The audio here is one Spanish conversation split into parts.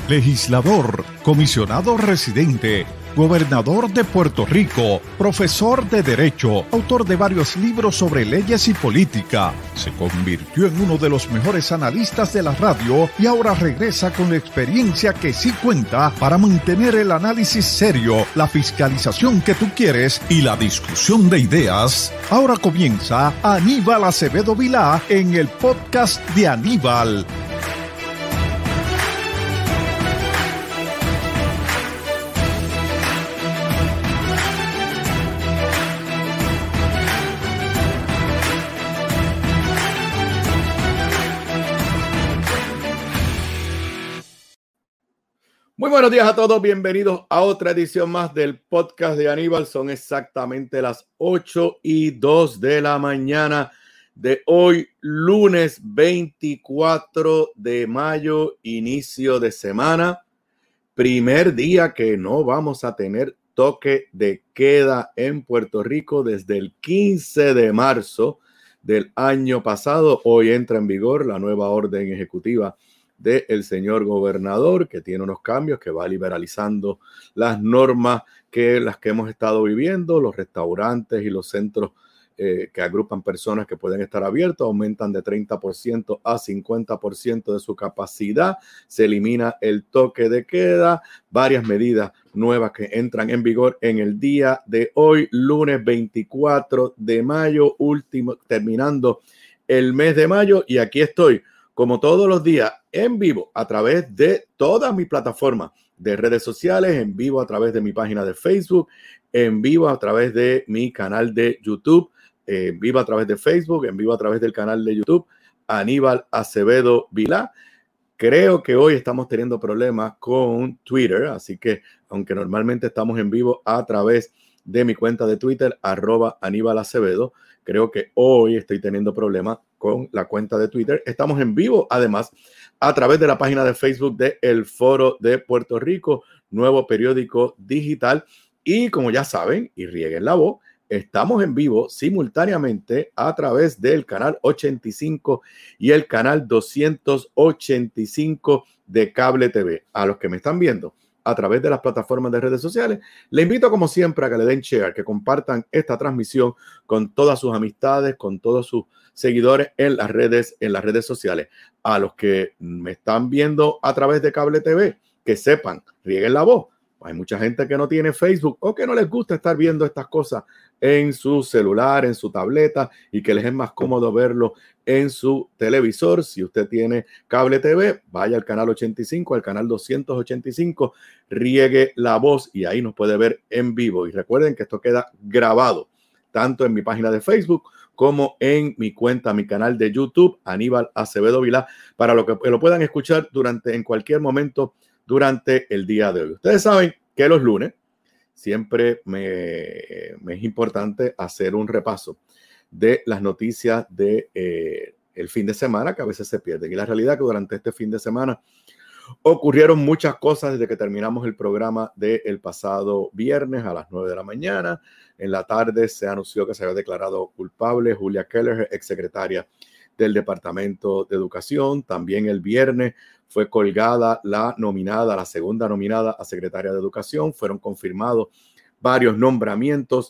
legislador, comisionado residente, gobernador de Puerto Rico, profesor de Derecho, autor de varios libros sobre leyes y política. Se convirtió en uno de los mejores analistas de la radio y ahora regresa con la experiencia que sí cuenta para mantener el análisis serio, la fiscalización que tú quieres y la discusión de ideas. Ahora comienza Aníbal Acevedo Vilá en el podcast de Aníbal. Muy buenos días a todos, bienvenidos a otra edición más del podcast de Aníbal. Son exactamente las 8:02 de la mañana de hoy, lunes 24 de mayo, inicio de semana, primer día que no vamos a tener toque de queda en Puerto Rico desde el 15 de marzo del año pasado. Hoy entra en vigor la nueva orden ejecutiva del señor gobernador, que tiene unos cambios, que va liberalizando las normas las que hemos estado viviendo. Los restaurantes y los centros que agrupan personas que pueden estar abiertos aumentan de 30% a 50% de su capacidad. Se elimina el toque de queda, varias medidas nuevas que entran en vigor en el día de hoy, lunes 24 de mayo, terminando el mes de mayo, y aquí estoy como todos los días, en vivo, a través de todas mis plataformas de redes sociales, en vivo a través de mi página de Facebook, en vivo a través de mi canal de YouTube, en vivo a través de Facebook, en vivo a través del canal de YouTube, Aníbal Acevedo Vilá. Creo que hoy estamos teniendo problemas con Twitter, así que aunque normalmente estamos en vivo a través de mi cuenta de Twitter, @Aníbal Acevedo, creo que hoy estoy teniendo problemas con la cuenta de Twitter. Estamos en vivo, además, a través de la página de Facebook de El Foro de Puerto Rico, nuevo periódico digital. Y como ya saben, y rieguen la voz, estamos en vivo simultáneamente a través del canal 85 y el canal 285 de Cable TV. A los que me están viendo a través de las plataformas de redes sociales, le invito como siempre a que le den share, que compartan esta transmisión con todas sus amistades, con todos sus seguidores en las redes sociales. A los que me están viendo a través de Cable TV, que sepan, rieguen la voz. Hay mucha gente que no tiene Facebook o que no les gusta estar viendo estas cosas en su celular, en su tableta, y que les es más cómodo verlo en su televisor. Si usted tiene Cable TV, vaya al canal 85, al canal 285, riegue la voz y ahí nos puede ver en vivo. Y recuerden que esto queda grabado tanto en mi página de Facebook como en mi cuenta, mi canal de YouTube, Aníbal Acevedo Vilá, para lo que lo puedan escuchar en cualquier momento durante el día de hoy. Ustedes saben que los lunes siempre me es importante hacer un repaso de las noticias de el fin de semana, que a veces se pierden. Y la realidad es que durante este fin de semana ocurrieron muchas cosas desde que terminamos el programa del pasado viernes a las 9 de la mañana. En la tarde se anunció que se había declarado culpable Julia Keller, exsecretaria del Departamento de Educación. También el viernes fue colgada la segunda nominada a secretaria de Educación. Fueron confirmados varios nombramientos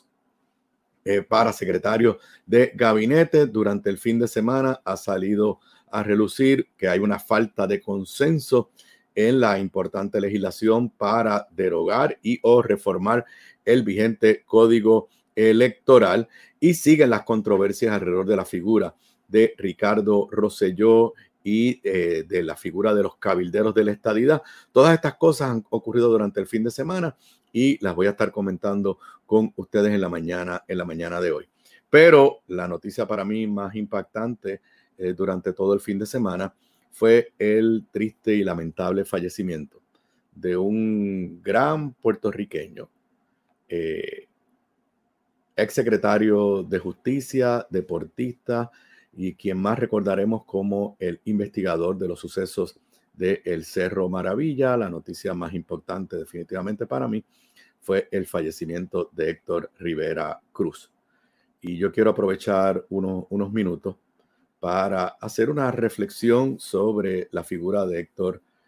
para secretarios de gabinete. Durante el fin de semana ha salido a relucir que hay una falta de consenso en la importante legislación para derogar y o reformar el vigente Código Electoral, y siguen las controversias alrededor de la figura de Ricardo Rosselló y de la figura de los cabilderos de la estadidad. Todas estas cosas han ocurrido durante el fin de semana y las voy a estar comentando con ustedes en la mañana de hoy. Pero la noticia para mí más impactante durante todo el fin de semana fue el triste y lamentable fallecimiento de un gran puertorriqueño, exsecretario de Justicia, deportista, y quien más recordaremos como el investigador de los sucesos del Cerro Maravilla. La noticia más importante definitivamente para mí fue el fallecimiento de Héctor Rivera Cruz. Y yo quiero aprovechar unos minutos para hacer una reflexión sobre la figura de Héctor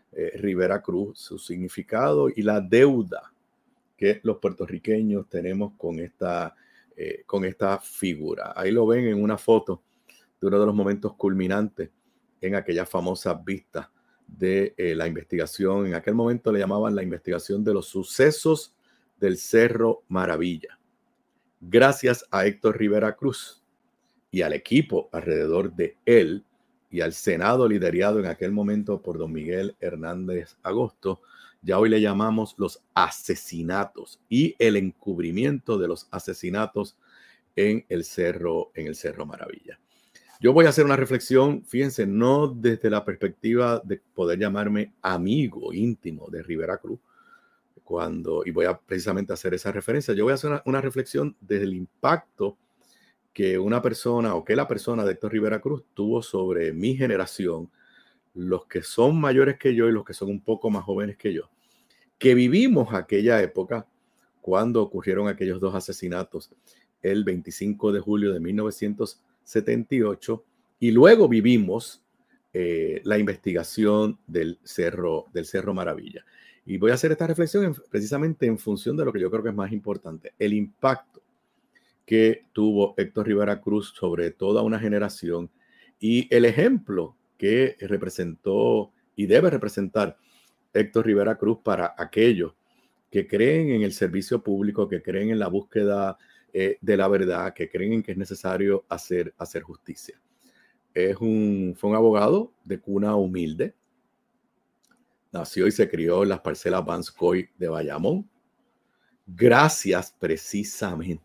Rivera Cruz, su significado y la deuda que los puertorriqueños tenemos con esta figura. Ahí lo ven en una foto de uno de los momentos culminantes en aquellas famosas vistas de la investigación. En aquel momento le llamaban la investigación de los sucesos del Cerro Maravilla. Gracias a Héctor Rivera Cruz y al equipo alrededor de él y al Senado liderado en aquel momento por don Miguel Hernández Agosto, ya hoy le llamamos los asesinatos y el encubrimiento de los asesinatos en el Cerro Maravilla. Yo voy a hacer una reflexión, fíjense, no desde la perspectiva de poder llamarme amigo íntimo de Rivera Cruz, y voy a precisamente hacer esa referencia. Yo voy a hacer una reflexión desde el impacto que la persona de Héctor Rivera Cruz tuvo sobre mi generación, los que son mayores que yo y los que son un poco más jóvenes que yo, que vivimos aquella época cuando ocurrieron aquellos dos asesinatos el 25 de julio de 1978 y luego vivimos la investigación del Cerro Maravilla. Y voy a hacer esta reflexión precisamente en función de lo que yo creo que es más importante, el impacto que tuvo Héctor Rivera Cruz sobre toda una generación y el ejemplo que representó y debe representar Héctor Rivera Cruz para aquellos que creen en el servicio público, que creen en la búsqueda de la verdad, que creen en que es necesario hacer justicia. Fue un abogado de cuna humilde. Nació y se crió en las parcelas Vance Coy de Bayamón. Gracias precisamente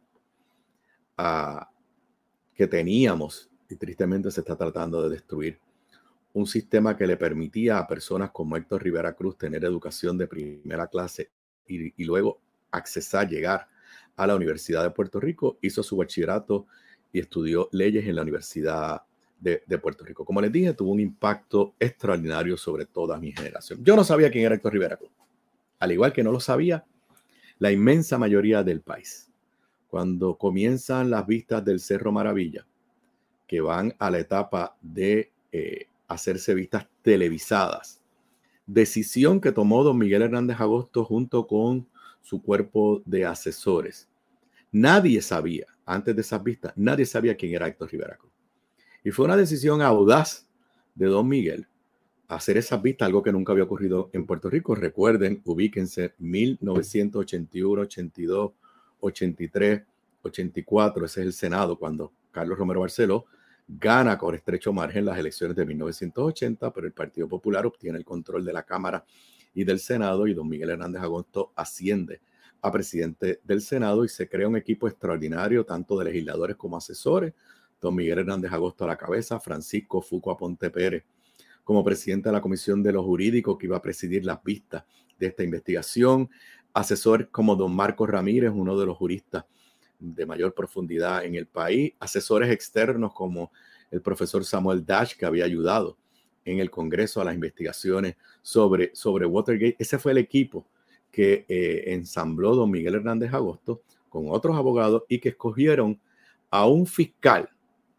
a que teníamos, y tristemente se está tratando de destruir, un sistema que le permitía a personas como Héctor Rivera Cruz tener educación de primera clase y luego llegar a la Universidad de Puerto Rico, hizo su bachillerato y estudió leyes en la Universidad de Puerto Rico. Como les dije, tuvo un impacto extraordinario sobre toda mi generación. Yo no sabía quién era Héctor Rivera Cruz, al igual que no lo sabía la inmensa mayoría del país. Cuando comienzan las vistas del Cerro Maravilla, que van a la etapa de hacerse vistas televisadas, decisión que tomó don Miguel Hernández Agosto junto con su cuerpo de asesores. Nadie sabía, antes de esas vistas, nadie sabía quién era Héctor Rivera Cruz. Y fue una decisión audaz de don Miguel hacer esas vistas, algo que nunca había ocurrido en Puerto Rico. Recuerden, ubíquense, 1981, 82, 83, 84, ese es el Senado, cuando Carlos Romero Barceló gana por estrecho margen las elecciones de 1980, pero el Partido Popular obtiene el control de la Cámara y del Senado, y don Miguel Hernández Agosto asciende a presidente del Senado y se crea un equipo extraordinario, tanto de legisladores como asesores. Don Miguel Hernández Agosto a la cabeza, Francisco Fuqua Ponte Pérez como presidente de la Comisión de los Jurídicos, que iba a presidir las vistas de esta investigación, asesor como don Marcos Ramírez, uno de los juristas de mayor profundidad en el país, asesores externos como el profesor Samuel Dash, que había ayudado en el Congreso a las investigaciones sobre Watergate. Ese fue el equipo que ensambló don Miguel Hernández Agosto con otros abogados y que escogieron a un fiscal.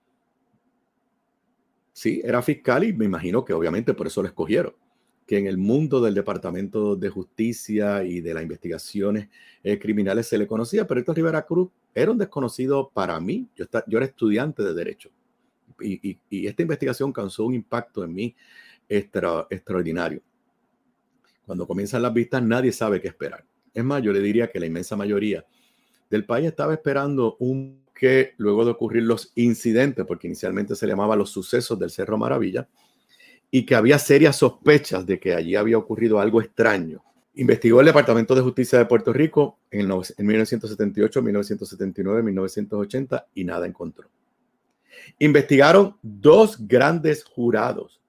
Sí, era fiscal y me imagino que obviamente por eso lo escogieron, que en el mundo del Departamento de Justicia y de las investigaciones criminales se le conocía, pero Héctor Rivera Cruz era un desconocido para mí. Yo era estudiante de Derecho y esta investigación causó un impacto en mí extraordinario. Cuando comienzan las vistas, nadie sabe qué esperar. Es más, yo le diría que la inmensa mayoría del país estaba esperando que luego de ocurrir los incidentes, porque inicialmente se llamaba los sucesos del Cerro Maravilla, y que había serias sospechas de que allí había ocurrido algo extraño. Investigó el Departamento de Justicia de Puerto Rico en 1978, 1979, 1980 y nada encontró. Investigaron dos grandes jurados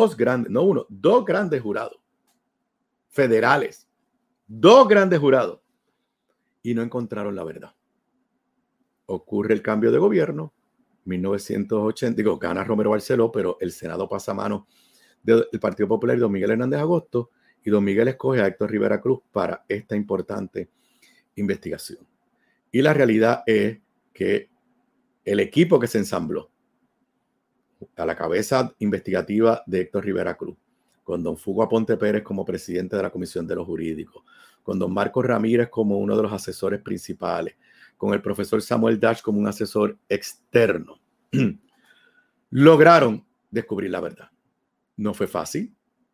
federales, dos grandes jurados, y no encontraron la verdad. Ocurre el cambio de gobierno, 1980, gana Romero Barceló, pero el Senado pasa a mano del Partido Popular y don Miguel Hernández Agosto, y don Miguel escoge a Héctor Rivera Cruz para esta importante investigación. Y la realidad es que el equipo que se ensambló a la cabeza investigativa de Héctor Rivera Cruz, con don Fugo Aponte Pérez como presidente de la Comisión de los Jurídicos, con don Marcos Ramírez como uno de los asesores principales, con el profesor Samuel Dash como un asesor externo, lograron descubrir la verdad. No fue fácil.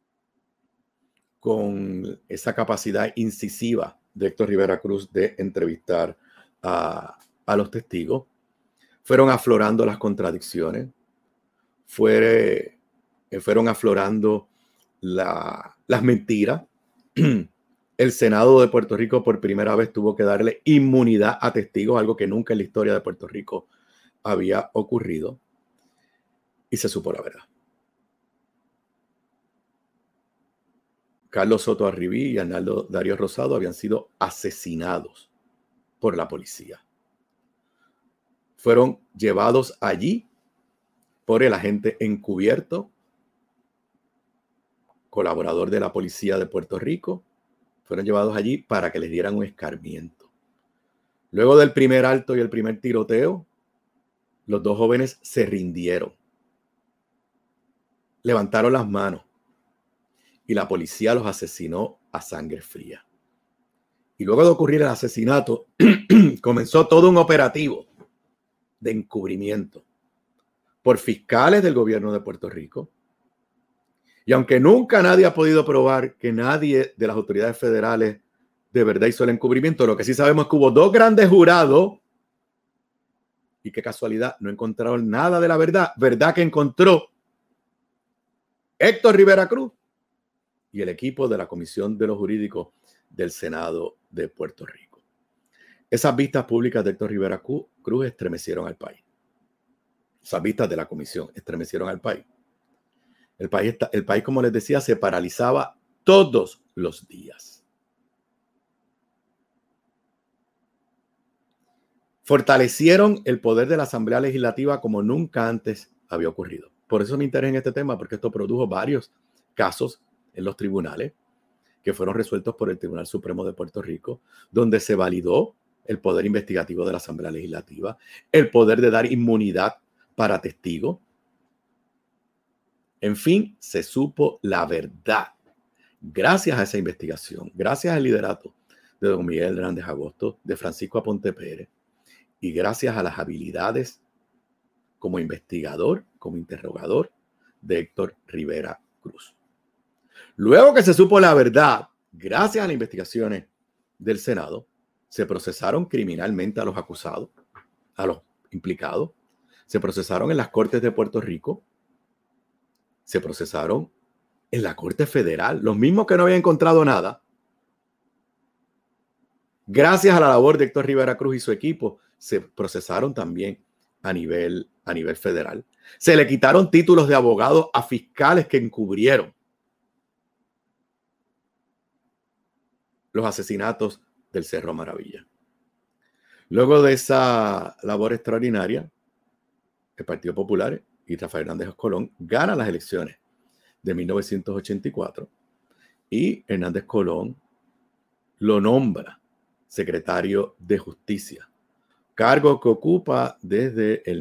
Con esa capacidad incisiva de Héctor Rivera Cruz de entrevistar a los testigos, fueron aflorando las contradicciones, fueron aflorando las mentiras. El Senado de Puerto Rico por primera vez tuvo que darle inmunidad a testigos, algo que nunca en la historia de Puerto Rico había ocurrido, y se supo la verdad. Carlos Soto Arribí y Arnaldo Darío Rosado habían sido asesinados por la policía. Fueron llevados allí por el agente encubierto, colaborador de la policía de Puerto Rico. Fueron llevados allí para que les dieran un escarmiento. Luego del primer alto y el primer tiroteo, los dos jóvenes se rindieron. Levantaron las manos y la policía los asesinó a sangre fría. Y luego de ocurrir el asesinato, comenzó todo un operativo de encubrimiento por fiscales del gobierno de Puerto Rico. Y aunque nunca nadie ha podido probar que nadie de las autoridades federales de verdad hizo el encubrimiento, lo que sí sabemos es que hubo dos grandes jurados y qué casualidad, no encontraron nada de la verdad. Verdad que encontró Héctor Rivera Cruz y el equipo de la Comisión de los Jurídicos del Senado de Puerto Rico. Esas vistas públicas de Héctor Rivera Cruz estremecieron al país. Esas vistas de la comisión estremecieron al país. El país, como les decía, se paralizaba todos los días. Fortalecieron el poder de la Asamblea Legislativa como nunca antes había ocurrido. Por eso me interesa en este tema, porque esto produjo varios casos en los tribunales que fueron resueltos por el Tribunal Supremo de Puerto Rico, donde se validó el poder investigativo de la Asamblea Legislativa, el poder de dar inmunidad para testigos. En fin, se supo la verdad. Gracias a esa investigación, gracias al liderato de don Miguel Hernández Agosto, de Francisco Aponte Pérez, y gracias a las habilidades como investigador, como interrogador de Héctor Rivera Cruz. Luego que se supo la verdad, gracias a las investigaciones del Senado, se procesaron criminalmente a los acusados, a los implicados, se procesaron en las Cortes de Puerto Rico, se procesaron en la Corte Federal, los mismos que no habían encontrado nada. Gracias a la labor de Héctor Rivera Cruz y su equipo, se procesaron también a nivel federal. Se le quitaron títulos de abogado a fiscales que encubrieron los asesinatos del Cerro Maravilla. Luego de esa labor extraordinaria, el Partido Popular y Rafael Hernández Colón ganan las elecciones de 1984 y Hernández Colón lo nombra secretario de Justicia, cargo que ocupa desde el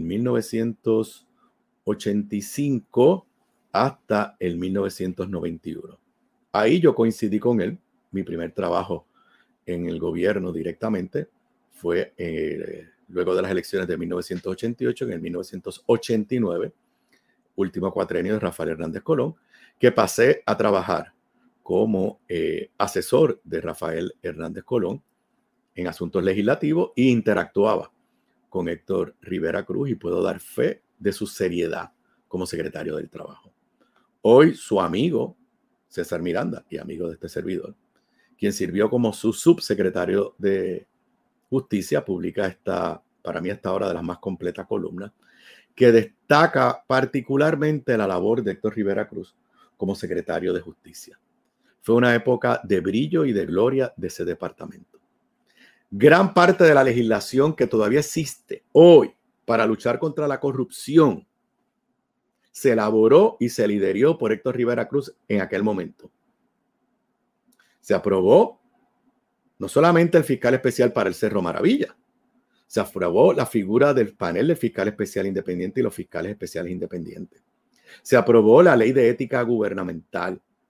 1985 hasta el 1991. Ahí yo coincidí con él. Mi primer trabajo en el gobierno directamente fue luego de las elecciones de 1988, en el 1989, último cuatrenio de Rafael Hernández Colón, que pasé a trabajar como asesor de Rafael Hernández Colón en asuntos legislativos e interactuaba con Héctor Rivera Cruz y puedo dar fe de su seriedad como secretario del Trabajo. Hoy su amigo César Miranda y amigo de este servidor, quien sirvió como su subsecretario de Justicia, publica para mí esta hora de las más completas columnas, que destaca particularmente la labor de Héctor Rivera Cruz como secretario de Justicia. Fue una época de brillo y de gloria de ese departamento. Gran parte de la legislación que todavía existe hoy para luchar contra la corrupción se elaboró y se lideró por Héctor Rivera Cruz en aquel momento. Se aprobó no solamente el fiscal especial para el Cerro Maravilla, se aprobó la figura del panel del fiscal especial independiente y los fiscales especiales independientes. Se aprobó la ley de ética gubernamental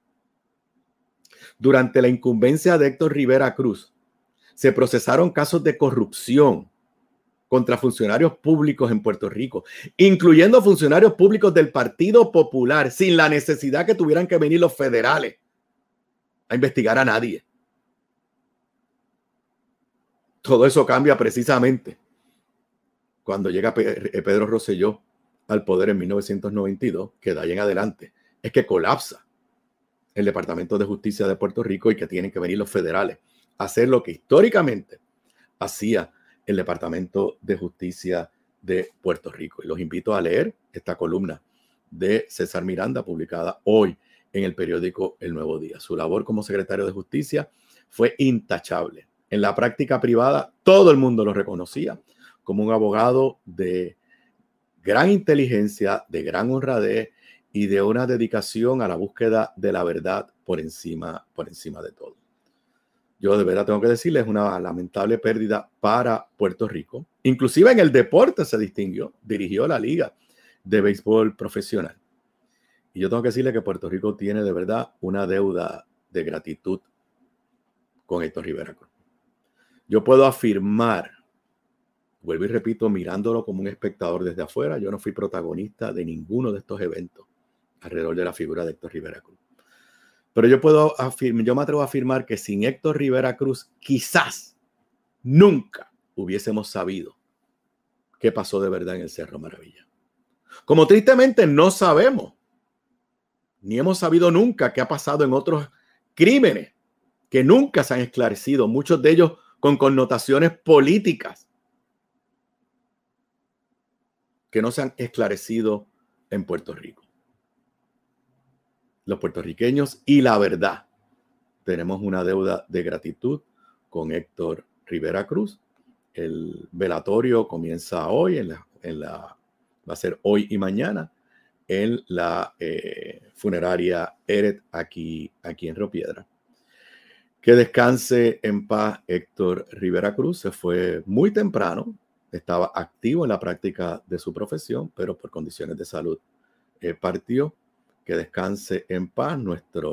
Durante la incumbencia de Héctor Rivera Cruz, se procesaron casos de corrupción contra funcionarios públicos en Puerto Rico, incluyendo funcionarios públicos del Partido Popular, sin la necesidad que tuvieran que venir los federales a investigar a nadie. Todo eso cambia precisamente cuando llega Pedro Rosselló al poder en 1992, que de ahí en adelante es que colapsa el Departamento de Justicia de Puerto Rico y que tienen que venir los federales a hacer lo que históricamente hacía el Departamento de Justicia de Puerto Rico. Y los invito a leer esta columna de César Miranda, publicada hoy en el periódico El Nuevo Día. Su labor como secretario de Justicia fue intachable. En la práctica privada, todo el mundo lo reconocía como un abogado de gran inteligencia, de gran honradez y de una dedicación a la búsqueda de la verdad por encima de todo. Yo de verdad tengo que decirles, es una lamentable pérdida para Puerto Rico. Inclusive en el deporte se distinguió, dirigió la Liga de Béisbol Profesional. Y yo tengo que decirles que Puerto Rico tiene de verdad una deuda de gratitud con Héctor Rivera Cruz. Yo puedo afirmar, vuelvo y repito, mirándolo como un espectador desde afuera, yo no fui protagonista de ninguno de estos eventos alrededor de la figura de Héctor Rivera Cruz. Pero yo me atrevo a afirmar que sin Héctor Rivera Cruz, quizás nunca hubiésemos sabido qué pasó de verdad en el Cerro Maravilla. Como tristemente no sabemos, ni hemos sabido nunca qué ha pasado en otros crímenes que nunca se han esclarecido, muchos de ellos con connotaciones políticas que no se han esclarecido en Puerto Rico. Los puertorriqueños y la verdad tenemos una deuda de gratitud con Héctor Rivera Cruz. El velatorio comienza hoy, va a ser hoy y mañana en la funeraria Eret aquí en Río Piedra. Que descanse en paz Héctor Rivera Cruz. Se fue muy temprano, estaba activo en la práctica de su profesión, pero por condiciones de salud partió. Que descanse en paz. Nuestras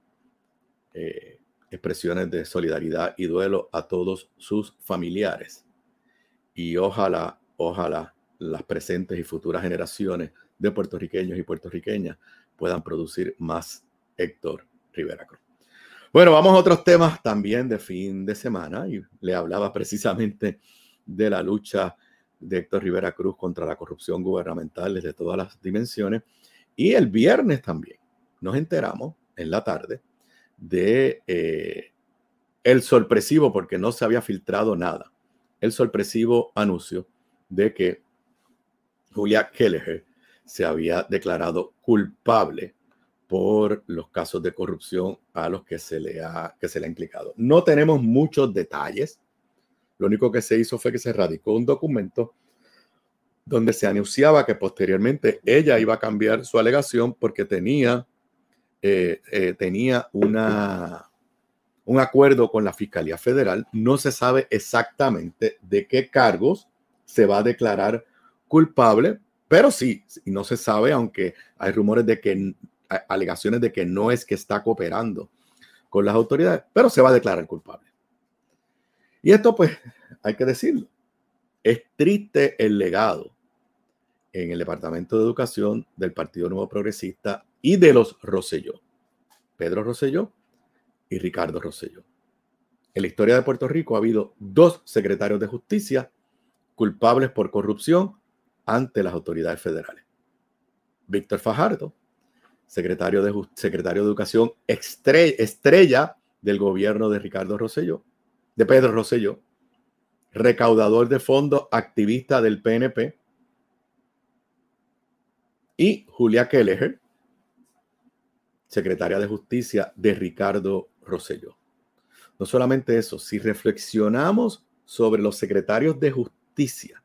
expresiones de solidaridad y duelo a todos sus familiares. Y ojalá las presentes y futuras generaciones de puertorriqueños y puertorriqueñas puedan producir más Héctor Rivera Cruz. Bueno, vamos a otros temas también de fin de semana. Y le hablaba precisamente de la lucha de Héctor Rivera Cruz contra la corrupción gubernamental desde todas las dimensiones. Y el viernes también nos enteramos en la tarde de el sorpresivo, porque no se había filtrado nada, el sorpresivo anuncio de que Julia Kelleher se había declarado culpable por los casos de corrupción a los que se le ha implicado. No tenemos muchos detalles. Lo único que se hizo fue que se radicó un documento donde se anunciaba que posteriormente ella iba a cambiar su alegación porque tenía un acuerdo con la Fiscalía Federal. No se sabe exactamente de qué cargos se va a declarar culpable, pero sí, y no se sabe, aunque hay rumores de que, alegaciones de que no es que está cooperando con las autoridades, pero se va a declarar culpable. Y esto, pues, hay que decirlo, es triste el legado en el Departamento de Educación del Partido Nuevo Progresista y de los Rosselló, Pedro Rosselló y Ricardo Rosselló. En la historia de Puerto Rico ha habido 2 secretarios de justicia culpables por corrupción ante las autoridades federales. Víctor Fajardo, secretario de Educación estrella del gobierno de Ricardo Rosselló, de Pedro Rosselló, recaudador de fondos, activista del PNP, y Julia Kelleher, secretaria de Justicia de Ricardo Rosselló. No solamente eso, si reflexionamos sobre los secretarios de Justicia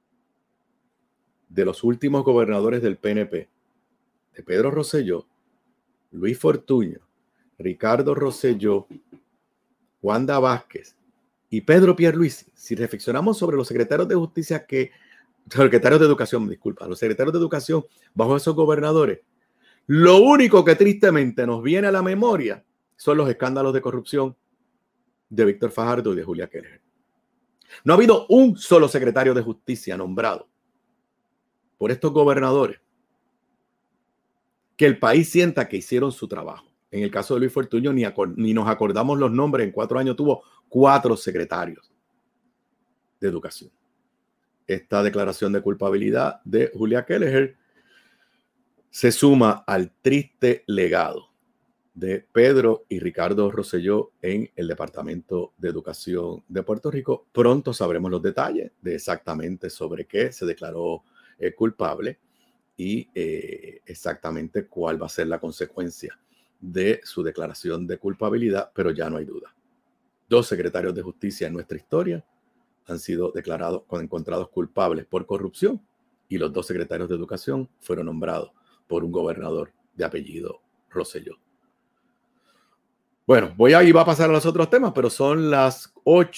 de los últimos gobernadores del PNP, de Pedro Rosselló, Luis Fortuño, Ricardo Rosselló, Wanda Vázquez y Pedro Pierluisi, si reflexionamos sobre los secretarios de Justicia secretarios de Educación, los secretarios de Educación bajo esos gobernadores, lo único que tristemente nos viene a la memoria son los escándalos de corrupción de Víctor Fajardo y de Julia Keller. No ha habido un solo secretario de justicia nombrado por estos gobernadores que el país sienta que hicieron su trabajo. En el caso de Luis Fortuño ni nos acordamos los nombres. En 4 años tuvo 4 secretarios de educación. Esta declaración de culpabilidad de Julia Keller se suma al triste legado de Pedro y Ricardo Rosselló en el Departamento de Educación de Puerto Rico. Pronto sabremos los detalles de exactamente sobre qué se declaró culpable y exactamente cuál va a ser la consecuencia de su declaración de culpabilidad, pero ya no hay duda. 2 secretarios de justicia en nuestra historia han sido declarados encontrados culpables por corrupción y los 2 secretarios de educación fueron nombrados por un gobernador de apellido Rosselló. Bueno, iba a pasar a los otros temas, pero son las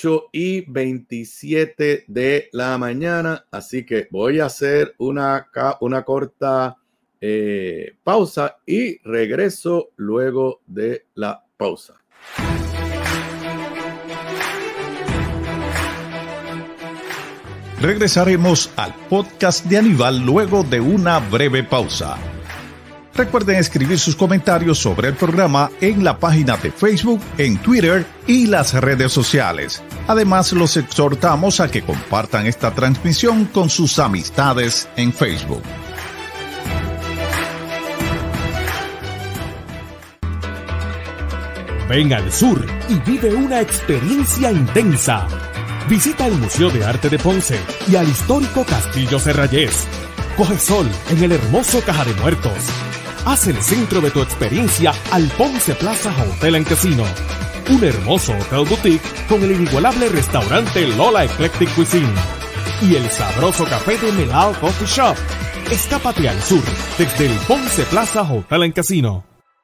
8:27 de la mañana, así que voy a hacer una corta pausa y regreso luego de la pausa. Regresaremos al podcast de Aníbal luego de una breve pausa. Recuerden escribir sus comentarios sobre el programa en la página de Facebook, en Twitter y las redes sociales. Además, los exhortamos a que compartan esta transmisión con sus amistades en Facebook. Ven al sur y vive una experiencia intensa. Visita el Museo de Arte de Ponce y al histórico Castillo Serrayés. Coge sol en el hermoso Caja de Muertos. Haz el centro de tu experiencia al Ponce Plaza Hotel and Casino. Un hermoso hotel boutique con el inigualable restaurante Lola Eclectic Cuisine. Y el sabroso café de Melao Coffee Shop. Escápate al sur desde el Ponce Plaza Hotel and Casino.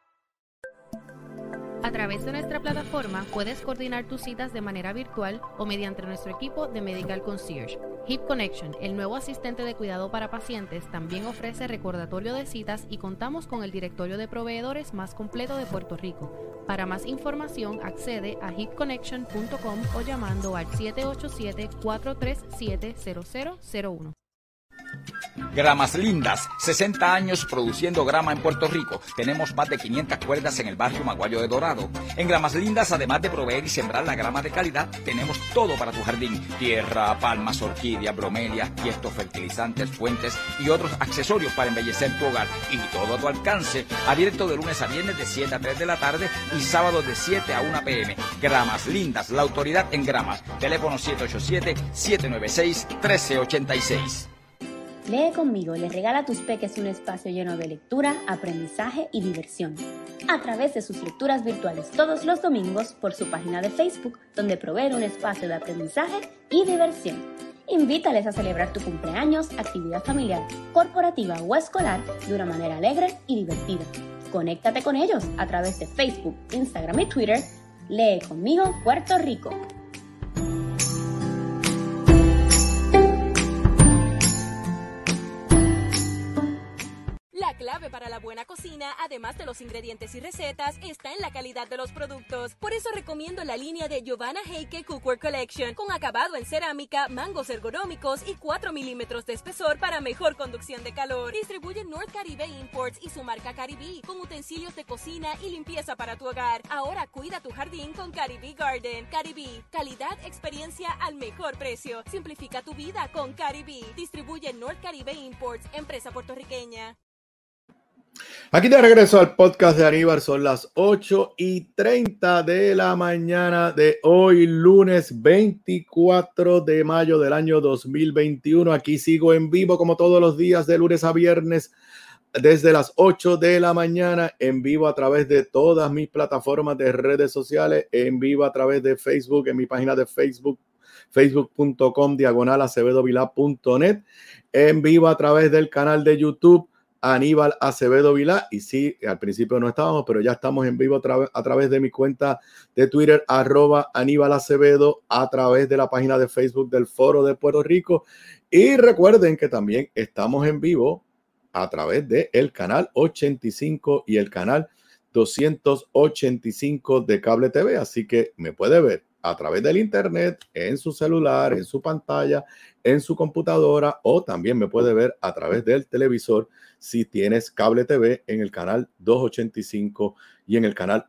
A través de nuestra plataforma puedes coordinar tus citas de manera virtual o mediante nuestro equipo de Medical Concierge. Hip Connection, el nuevo asistente de cuidado para pacientes, también ofrece recordatorio de citas y contamos con el directorio de proveedores más completo de Puerto Rico. Para más información, accede a hipconnection.com o llamando al 787-437-0001. Gramas Lindas, 60 años produciendo grama en Puerto Rico. Tenemos más de 500 cuerdas en el barrio Maguayo de Dorado. En Gramas Lindas, además de proveer y sembrar la grama de calidad, tenemos todo para tu jardín. Tierra, palmas, orquídeas, bromelias, tiestos, fertilizantes, fuentes y otros accesorios para embellecer tu hogar. Y todo a tu alcance. Abierto de lunes a viernes de 7 a 3 de la tarde y sábados de 7 a 1 p.m. Gramas Lindas, la autoridad en gramas. Teléfono 787-796-1386. Lee conmigo les regala a tus peques un espacio lleno de lectura, aprendizaje y diversión. A través de sus lecturas virtuales todos los domingos por su página de Facebook, donde provee un espacio de aprendizaje y diversión. Invítales a celebrar tu cumpleaños, actividad familiar, corporativa o escolar de una manera alegre y divertida. Conéctate con ellos a través de Facebook, Instagram y Twitter. Lee conmigo Puerto Rico. La clave para la buena cocina, además de los ingredientes y recetas, está en la calidad de los productos. Por eso recomiendo la línea de Giovanna Heike Cookware Collection, con acabado en cerámica, mangos ergonómicos y 4 milímetros de espesor para mejor conducción de calor. Distribuye North Caribe Imports y su marca Caribe, con utensilios de cocina y limpieza para tu hogar. Ahora cuida tu jardín con Caribe Garden. Caribe, calidad, experiencia al mejor precio. Simplifica tu vida con Caribe. Distribuye North Caribe Imports, empresa puertorriqueña. Aquí te regreso al podcast de Aníbal. Son las 8:30 de la mañana de hoy, lunes 24 de mayo del año 2021. Aquí sigo en vivo como todos los días de lunes a viernes desde las 8 de la mañana, en vivo a través de todas mis plataformas de redes sociales, en vivo a través de Facebook, en mi página de Facebook, facebook.com/acevedovilá.net, en vivo a través del canal de YouTube Aníbal Acevedo Vilá. Y sí, al principio no estábamos, pero ya estamos en vivo a través de mi cuenta de Twitter, @Aníbal Acevedo, a través de la página de Facebook del Foro de Puerto Rico. Y recuerden que también estamos en vivo a través del canal 85 y el canal 285 de Cable TV, así que me puede ver a través del internet, en su celular, en su pantalla, en su computadora, o también me puede ver a través del televisor si tienes Cable TV en el canal 285 y en el canal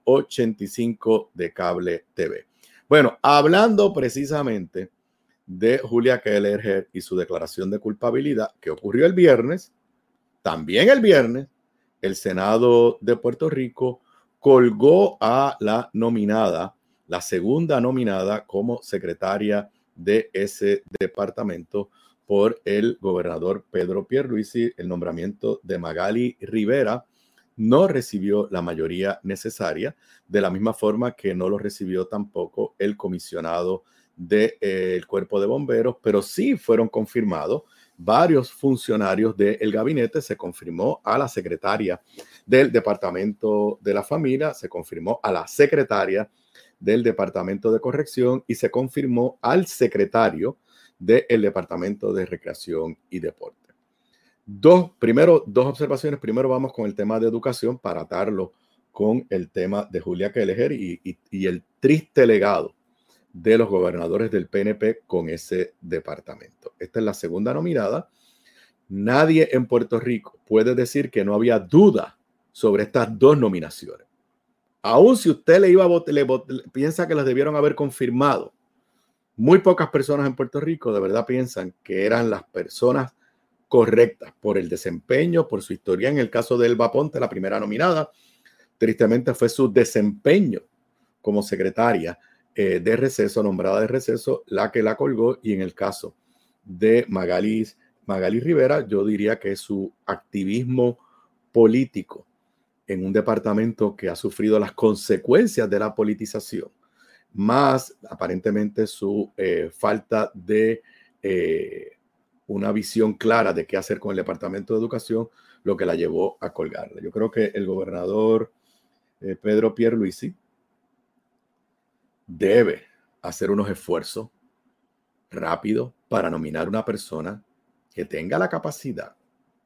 85 de Cable TV. Bueno, hablando precisamente de Julia Keller y su declaración de culpabilidad que ocurrió el viernes, también el viernes, el Senado de Puerto Rico colgó a la nominada, la segunda nominada como secretaria de ese departamento por el gobernador Pedro Pierluisi. El nombramiento de Magali Rivera no recibió la mayoría necesaria, de la misma forma que no lo recibió tampoco el comisionado del Cuerpo de Bomberos, pero sí fueron confirmados varios funcionarios del gabinete. Se confirmó a la secretaria del Departamento de la Familia, se confirmó a la secretaria del Departamento de Corrección y se confirmó al secretario del Departamento de Recreación y Deporte. Dos observaciones. Primero vamos con el tema de educación para atarlo con el tema de Julia Keller y el triste legado de los gobernadores del PNP con ese departamento. Esta es la segunda nominada. Nadie en Puerto Rico puede decir que no había duda sobre estas dos nominaciones. Aún si usted piensa que las debieron haber confirmado, muy pocas personas en Puerto Rico de verdad piensan que eran las personas correctas por el desempeño, por su historia. En el caso de Elba Ponte, la primera nominada, tristemente fue su desempeño como secretaria de receso, nombrada de receso, la que la colgó. Y en el caso de Magali Rivera, yo diría que su activismo político en un departamento que ha sufrido las consecuencias de la politización, más aparentemente su falta de una visión clara de qué hacer con el Departamento de Educación, lo que la llevó a colgarla. Yo creo que el gobernador Pedro Pierluisi debe hacer unos esfuerzos rápidos para nominar una persona que tenga la capacidad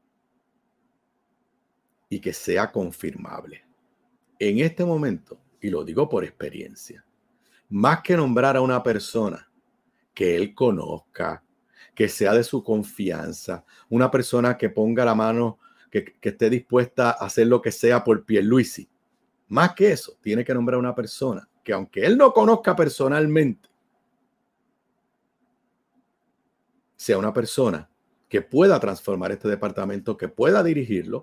y que sea confirmable. En este momento, y lo digo por experiencia, más que nombrar a una persona que él conozca, que sea de su confianza, una persona que ponga la mano, que esté dispuesta a hacer lo que sea por Pierluisi, más que eso, tiene que nombrar a una persona que, aunque él no conozca personalmente, sea una persona que pueda transformar este departamento, que pueda dirigirlo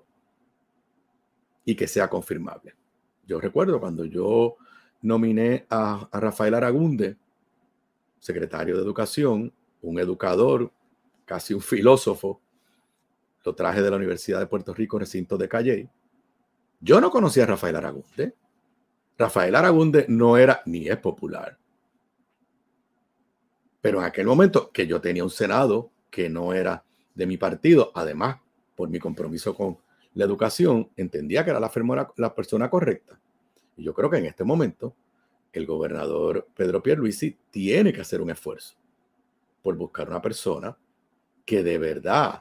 y que sea confirmable. Yo recuerdo cuando yo nominé a Rafael Aragunde, secretario de Educación, un educador, casi un filósofo, lo traje de la Universidad de Puerto Rico, recinto de Calley. Yo no conocía a Rafael Aragunde. Rafael Aragunde no era ni es popular. Pero en aquel momento que yo tenía un Senado que no era de mi partido, además, por mi compromiso con la educación, entendía que era la persona correcta. Y yo creo que en este momento el gobernador Pedro Pierluisi tiene que hacer un esfuerzo por buscar una persona que de verdad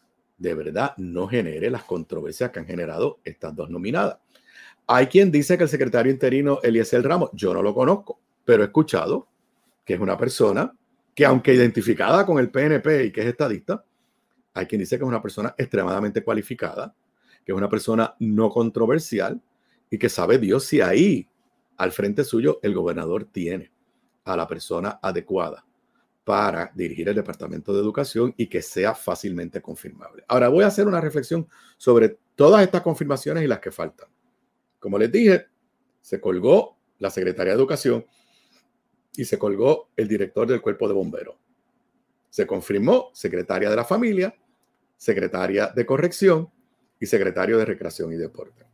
no genere las controversias que han generado estas dos nominadas. Hay quien dice que el secretario interino Eliezer Ramos, yo no lo conozco, pero he escuchado que es una persona que, aunque identificada con el PNP y que es estadista, hay quien dice que es una persona extremadamente cualificada, que es una persona no controversial y que sabe Dios si ahí al frente suyo el gobernador tiene a la persona adecuada para dirigir el Departamento de Educación y que sea fácilmente confirmable. Ahora voy a hacer una reflexión sobre todas estas confirmaciones y las que faltan. Como les dije, se colgó la Secretaría de Educación y se colgó el director del Cuerpo de Bomberos. Se confirmó secretaria de la Familia, secretaria de Corrección y secretario de Recreación y Deporte.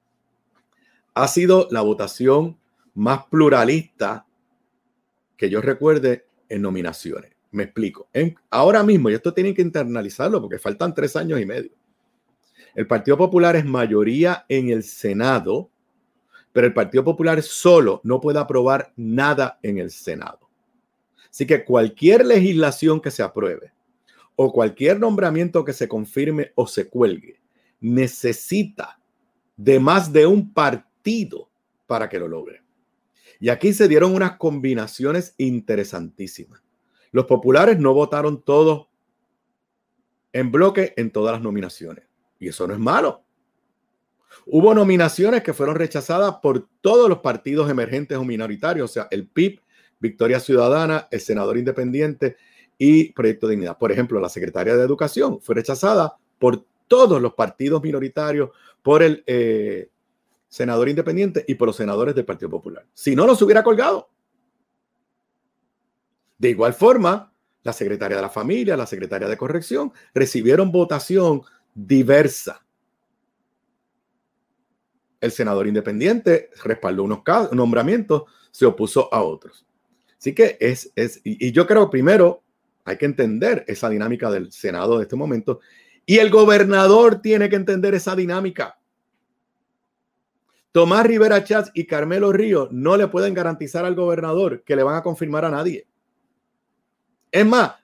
Ha sido la votación más pluralista que yo recuerde en nominaciones. Me explico. Ahora mismo, y esto tienen que internalizarlo porque faltan 3 años y medio. El Partido Popular es mayoría en el Senado, pero el Partido Popular solo no puede aprobar nada en el Senado. Así que cualquier legislación que se apruebe o cualquier nombramiento que se confirme o se cuelgue necesita de más de un partido partido para que lo logre. Y aquí se dieron unas combinaciones interesantísimas. Los populares no votaron todos en bloque en todas las nominaciones. Y eso no es malo. Hubo nominaciones que fueron rechazadas por todos los partidos emergentes o minoritarios, o sea, el PIB, Victoria Ciudadana, el senador independiente y Proyecto de Dignidad. Por ejemplo, la secretaria de Educación fue rechazada por todos los partidos minoritarios, por el senador independiente y por los senadores del Partido Popular. Si no, los hubiera colgado. De igual forma, la secretaria de la Familia, la secretaria de Corrección, recibieron votación diversa. El senador independiente respaldó unos nombramientos, se opuso a otros. Así que y yo creo primero hay que entender esa dinámica del Senado de este momento y el gobernador tiene que entender esa dinámica. Tomás Rivera Chatz y Carmelo Ríos no le pueden garantizar al gobernador que le van a confirmar a nadie. Es más,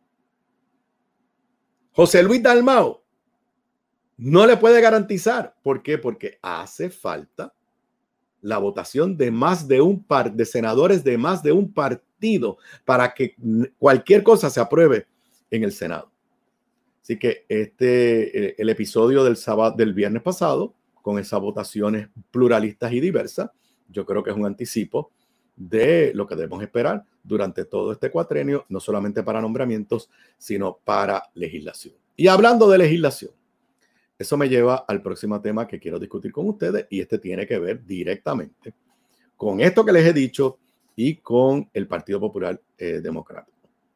José Luis Dalmau no le puede garantizar. ¿Por qué? Porque hace falta la votación de más de un par de senadores de más de un partido para que cualquier cosa se apruebe en el Senado. Así que el episodio del viernes pasado, con esas votaciones pluralistas y diversas, yo creo que es un anticipo de lo que debemos esperar durante todo este cuatrenio, no solamente para nombramientos, sino para legislación. Y hablando de legislación, eso me lleva al próximo tema que quiero discutir con ustedes y este tiene que ver directamente con esto que les he dicho y con el Partido Popular Democrático.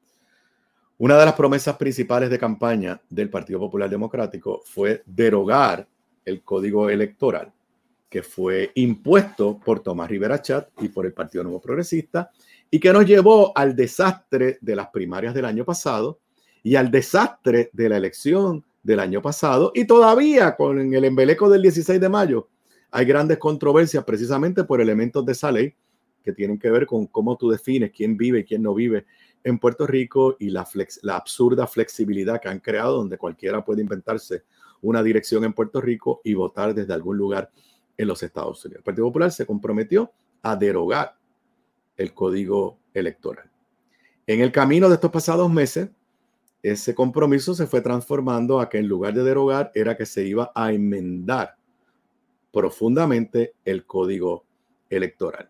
Una de las promesas principales de campaña del Partido Popular Democrático fue derogar el Código Electoral que fue impuesto por Tomás Rivera Chatz y por el Partido Nuevo Progresista y que nos llevó al desastre de las primarias del año pasado y al desastre de la elección del año pasado, y todavía con el embeleco del 16 de mayo hay grandes controversias precisamente por elementos de esa ley que tienen que ver con cómo tú defines quién vive y quién no vive en Puerto Rico y la absurda flexibilidad que han creado donde cualquiera puede inventarse una dirección en Puerto Rico y votar desde algún lugar en los Estados Unidos. El Partido Popular se comprometió a derogar el Código Electoral. En el camino de estos pasados meses, ese compromiso se fue transformando a que en lugar de derogar era que se iba a enmendar profundamente el Código Electoral.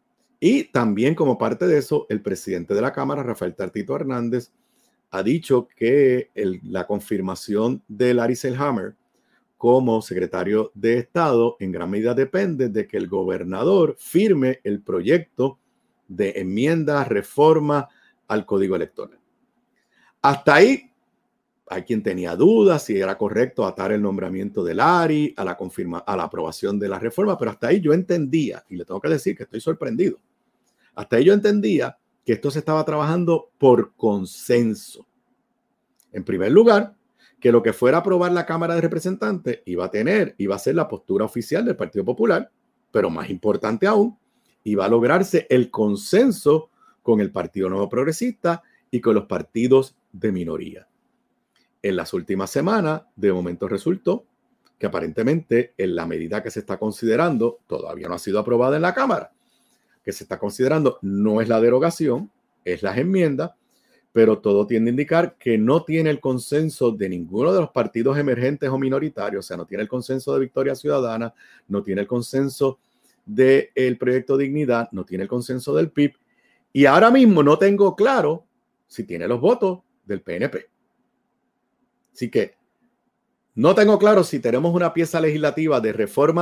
Y también como parte de eso, el presidente de la Cámara, Rafael Tatito Hernández, ha dicho que la confirmación de Larry Selhammer como secretario de Estado en gran medida depende de que el gobernador firme el proyecto de enmienda, reforma al Código Electoral. Hasta ahí, hay quien tenía dudas si era correcto atar el nombramiento de Larry a la aprobación de la reforma, pero hasta ahí yo entendía, y le tengo que decir que estoy sorprendido, hasta ahí yo entendía que esto se estaba trabajando por consenso. En primer lugar, que lo que fuera a aprobar la Cámara de Representantes iba a ser la postura oficial del Partido Popular, pero más importante aún, iba a lograrse el consenso con el Partido Nuevo Progresista y con los partidos de minoría. En las últimas semanas, de momento resultó que aparentemente en la medida que se está considerando, todavía no ha sido aprobada en la Cámara, que se está considerando no es la derogación, es las enmiendas, pero todo tiende a indicar que no tiene el consenso de ninguno de los partidos emergentes o minoritarios, o sea, no tiene el consenso de Victoria Ciudadana, no tiene el consenso del Proyecto Dignidad, no tiene el consenso del PIB, y ahora mismo no tengo claro si tiene los votos del PNP. Así que no tengo claro si tenemos una pieza legislativa de reforma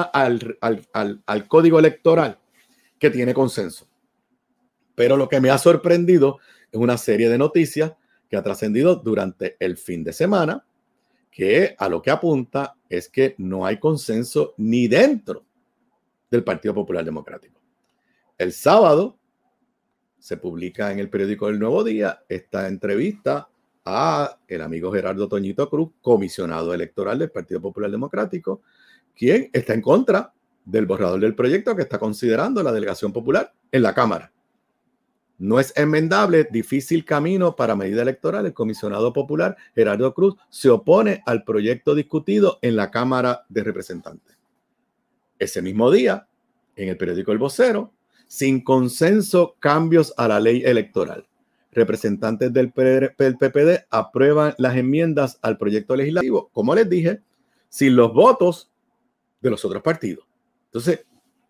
al Código Electoral que tiene consenso. Pero lo que me ha sorprendido es una serie de noticias que ha trascendido durante el fin de semana, que a lo que apunta es que no hay consenso ni dentro del Partido Popular Democrático. El sábado se publica en el periódico El Nuevo Día esta entrevista a el amigo Gerardo Toñito Cruz, comisionado electoral del Partido Popular Democrático, quien está en contra del borrador del proyecto que está considerando la delegación popular en la Cámara. No es enmendable, difícil camino para medida electoral. El comisionado popular Gerardo Cruz se opone al proyecto discutido en la Cámara de Representantes. Ese mismo día, en el periódico El Vocero, sin consenso, cambios a la ley electoral. Representantes del PPD aprueban las enmiendas al proyecto legislativo, como les dije, sin los votos de los otros partidos. Entonces,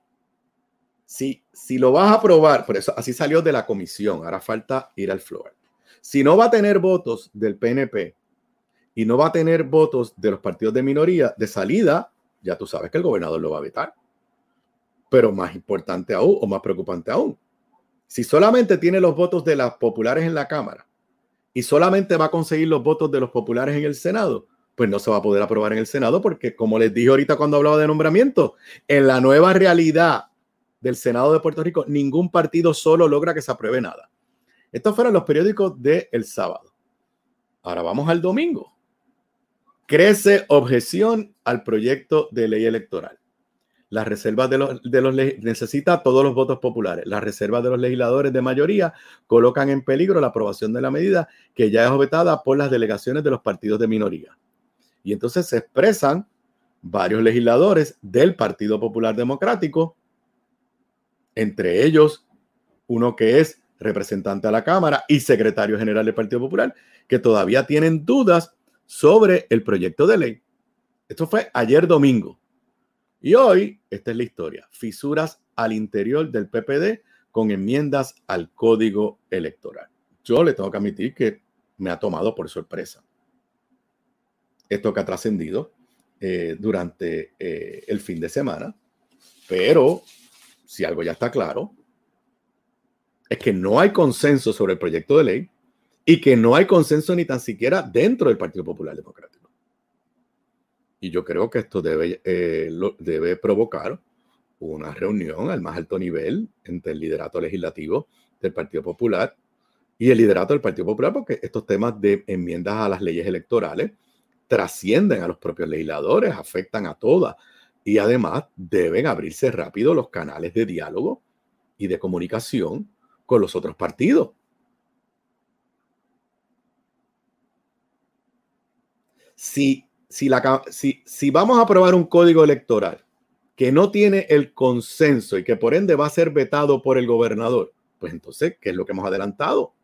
si lo vas a aprobar, por eso así salió de la comisión, ahora falta ir al floor. Si no va a tener votos del PNP y no va a tener votos de los partidos de minoría, de salida, ya tú sabes que el gobernador lo va a vetar. Pero más importante aún, o más preocupante aún, si solamente tiene los votos de las populares en la Cámara y solamente va a conseguir los votos de los populares en el Senado, pues no se va a poder aprobar en el Senado porque, como les dije ahorita cuando hablaba de nombramiento, en la nueva realidad del Senado de Puerto Rico, ningún partido solo logra que se apruebe nada. Estos fueron los periódicos del sábado. Ahora vamos al domingo. Crece objeción al proyecto de ley electoral. Las reservas necesita todos los votos populares. Las reservas de los legisladores de mayoría colocan en peligro la aprobación de la medida que ya es objetada por las delegaciones de los partidos de minoría. Y entonces se expresan varios legisladores del Partido Popular Democrático, entre ellos uno que es representante a la Cámara y secretario general del Partido Popular, que todavía tienen dudas sobre el proyecto de ley. Esto fue ayer domingo. Y hoy, esta es la historia. Fisuras al interior del PPD con enmiendas al Código Electoral. Yo le tengo que admitir que me ha tomado por sorpresa esto que ha trascendido durante el fin de semana. Pero si algo ya está claro, es que no hay consenso sobre el proyecto de ley y que no hay consenso ni tan siquiera dentro del Partido Popular Democrático. Y yo creo que esto debe provocar una reunión al más alto nivel entre el liderato legislativo del Partido Popular y el liderato del Partido Popular, porque estos temas de enmiendas a las leyes electorales trascienden a los propios legisladores, afectan a todas y además deben abrirse rápido los canales de diálogo y de comunicación con los otros partidos. Si vamos a aprobar un código electoral que no tiene el consenso y que por ende va a ser vetado por el gobernador, pues entonces, ¿qué es lo que hemos adelantado?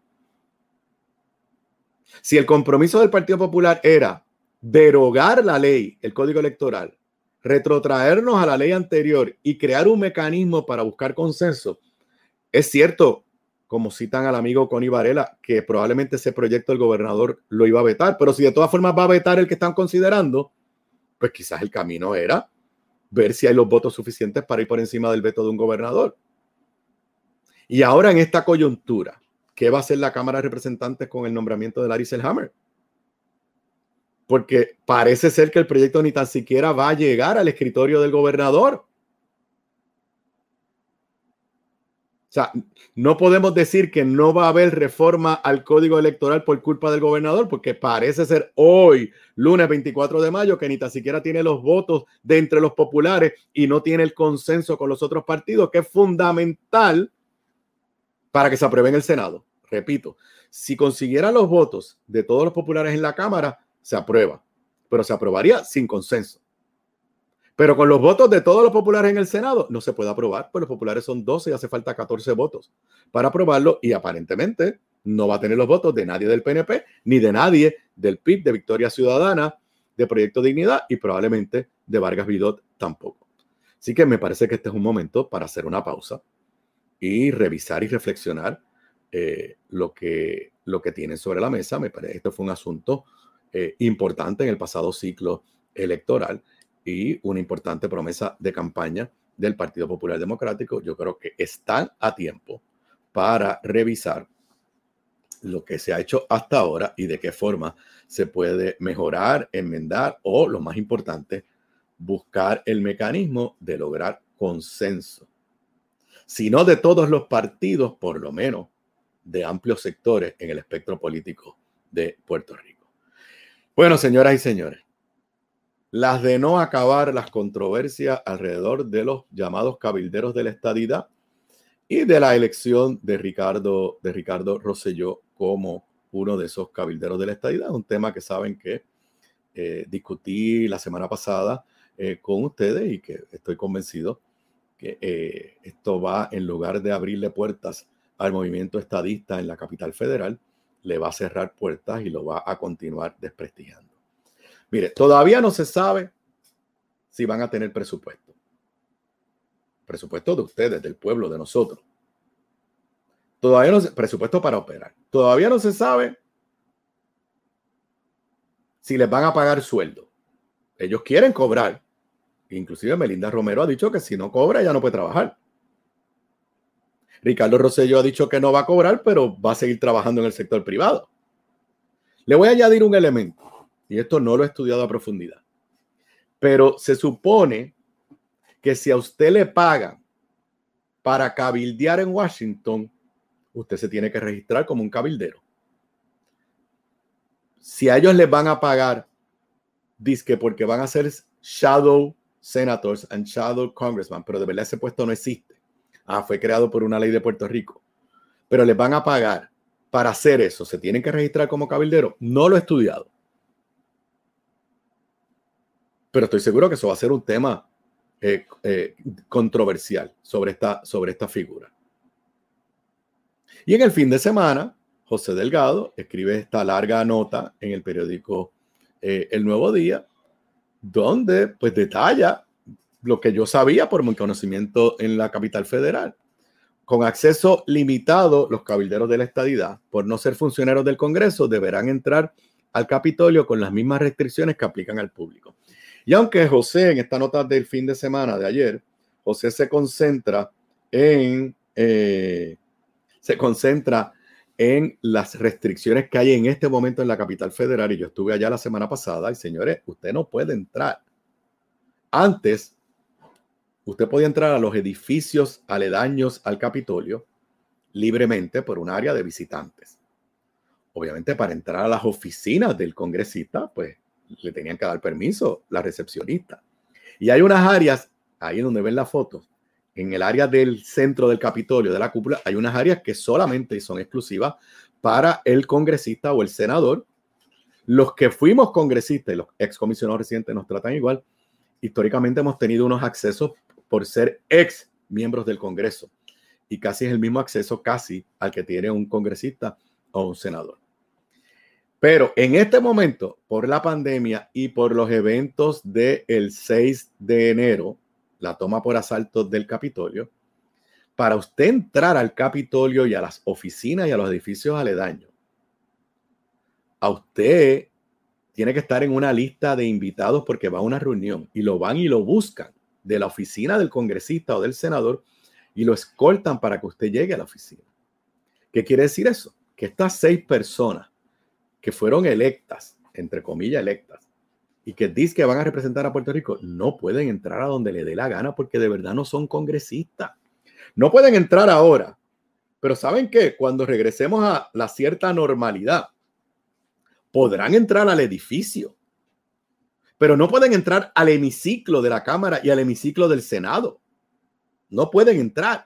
Si el compromiso del Partido Popular era derogar la ley, el código electoral, retrotraernos a la ley anterior y crear un mecanismo para buscar consenso, es cierto, como citan al amigo Connie Varela, que probablemente ese proyecto el gobernador lo iba a vetar, pero si de todas formas va a vetar el que están considerando, pues quizás el camino era ver si hay los votos suficientes para ir por encima del veto de un gobernador. Y ahora en esta coyuntura, ¿qué va a hacer la Cámara de Representantes con el nombramiento de Larry Selhammer? Porque parece ser que el proyecto ni tan siquiera va a llegar al escritorio del gobernador. O sea, no podemos decir que no va a haber reforma al código electoral por culpa del gobernador, porque parece ser hoy, lunes 24 de mayo, que ni tan siquiera tiene los votos de entre los populares y no tiene el consenso con los otros partidos, que es fundamental para que se apruebe en el Senado. Repito, si consiguiera los votos de todos los populares en la Cámara, se aprueba, pero se aprobaría sin consenso. Pero con los votos de todos los populares en el Senado no se puede aprobar, pues los populares son 12 y hace falta 14 votos para aprobarlo y aparentemente no va a tener los votos de nadie del PNP ni de nadie del PIB, de Victoria Ciudadana, de Proyecto Dignidad y probablemente de Vargas Vidot tampoco. Así que me parece que este es un momento para hacer una pausa y revisar y reflexionar lo que tienen sobre la mesa. Me parece que esto fue un asunto importante en el pasado ciclo electoral y una importante promesa de campaña del Partido Popular Democrático. Yo creo que están a tiempo para revisar lo que se ha hecho hasta ahora y de qué forma se puede mejorar, enmendar o, lo más importante, buscar el mecanismo de lograr consenso. Si no de todos los partidos, por lo menos de amplios sectores en el espectro político de Puerto Rico. Bueno, señoras y señores, las de no acabar las controversias alrededor de los llamados cabilderos de la estadidad y de la elección de Ricardo Rosselló como uno de esos cabilderos de la estadidad. Un tema que saben que discutí la semana pasada con ustedes y que estoy convencido que esto va, en lugar de abrirle puertas al movimiento estadista en la capital federal, le va a cerrar puertas y lo va a continuar desprestigiando. Mire, todavía no se sabe si van a tener presupuesto. Presupuesto de ustedes, del pueblo, de nosotros. Todavía no se, presupuesto para operar. Todavía no se sabe si les van a pagar sueldo. Ellos quieren cobrar. Inclusive Melinda Romero ha dicho que si no cobra, ella no puede trabajar. Ricardo Rosselló ha dicho que no va a cobrar, pero va a seguir trabajando en el sector privado. Le voy a añadir un elemento, y esto no lo he estudiado a profundidad, pero se supone que si a usted le pagan para cabildear en Washington, usted se tiene que registrar como un cabildero. Si a ellos les van a pagar, dizque porque van a ser shadow senators and shadow congressmen, pero de verdad ese puesto no existe. Fue creado por una ley de Puerto Rico. Pero les van a pagar para hacer eso. ¿Se tienen que registrar como cabildero? No lo he estudiado. Pero estoy seguro que eso va a ser un tema controversial sobre esta figura. Y en el fin de semana, José Delgado escribe esta larga nota en el periódico El Nuevo Día, donde pues detalla lo que yo sabía por mi conocimiento en la capital federal. Con acceso limitado, los cabilderos de la estadidad, por no ser funcionarios del Congreso, deberán entrar al Capitolio con las mismas restricciones que aplican al público. Y aunque José, en esta nota del fin de semana de ayer, José se concentra en las restricciones que hay en este momento en la capital federal, y yo estuve allá la semana pasada, y señores, usted no puede entrar. Antes, usted podía entrar a los edificios aledaños al Capitolio libremente por un área de visitantes. Obviamente, para entrar a las oficinas del congresista, pues le tenían que dar permiso la recepcionista. Y hay unas áreas, ahí donde ven las fotos, en el área del centro del Capitolio, de la cúpula, hay unas áreas que solamente son exclusivas para el congresista o el senador. Los que fuimos congresistas y los excomisionados residentes nos tratan igual. Históricamente hemos tenido unos accesos por ser ex miembros del Congreso, y casi es el mismo acceso casi al que tiene un congresista o un senador. Pero en este momento, por la pandemia y por los eventos del 6 de enero, la toma por asalto del Capitolio, para usted entrar al Capitolio y a las oficinas y a los edificios aledaños, a usted tiene que estar en una lista de invitados porque va a una reunión, y lo van y lo buscan de la oficina del congresista o del senador y lo escoltan para que usted llegue a la oficina. ¿Qué quiere decir eso? Que estas 6 personas que fueron electas, entre comillas electas, y que dicen que van a representar a Puerto Rico, no pueden entrar a donde le dé la gana porque de verdad no son congresistas. No pueden entrar ahora, pero ¿saben qué? Cuando regresemos a la cierta normalidad, podrán entrar al edificio, pero no pueden entrar al hemiciclo de la Cámara y al hemiciclo del Senado. No pueden entrar.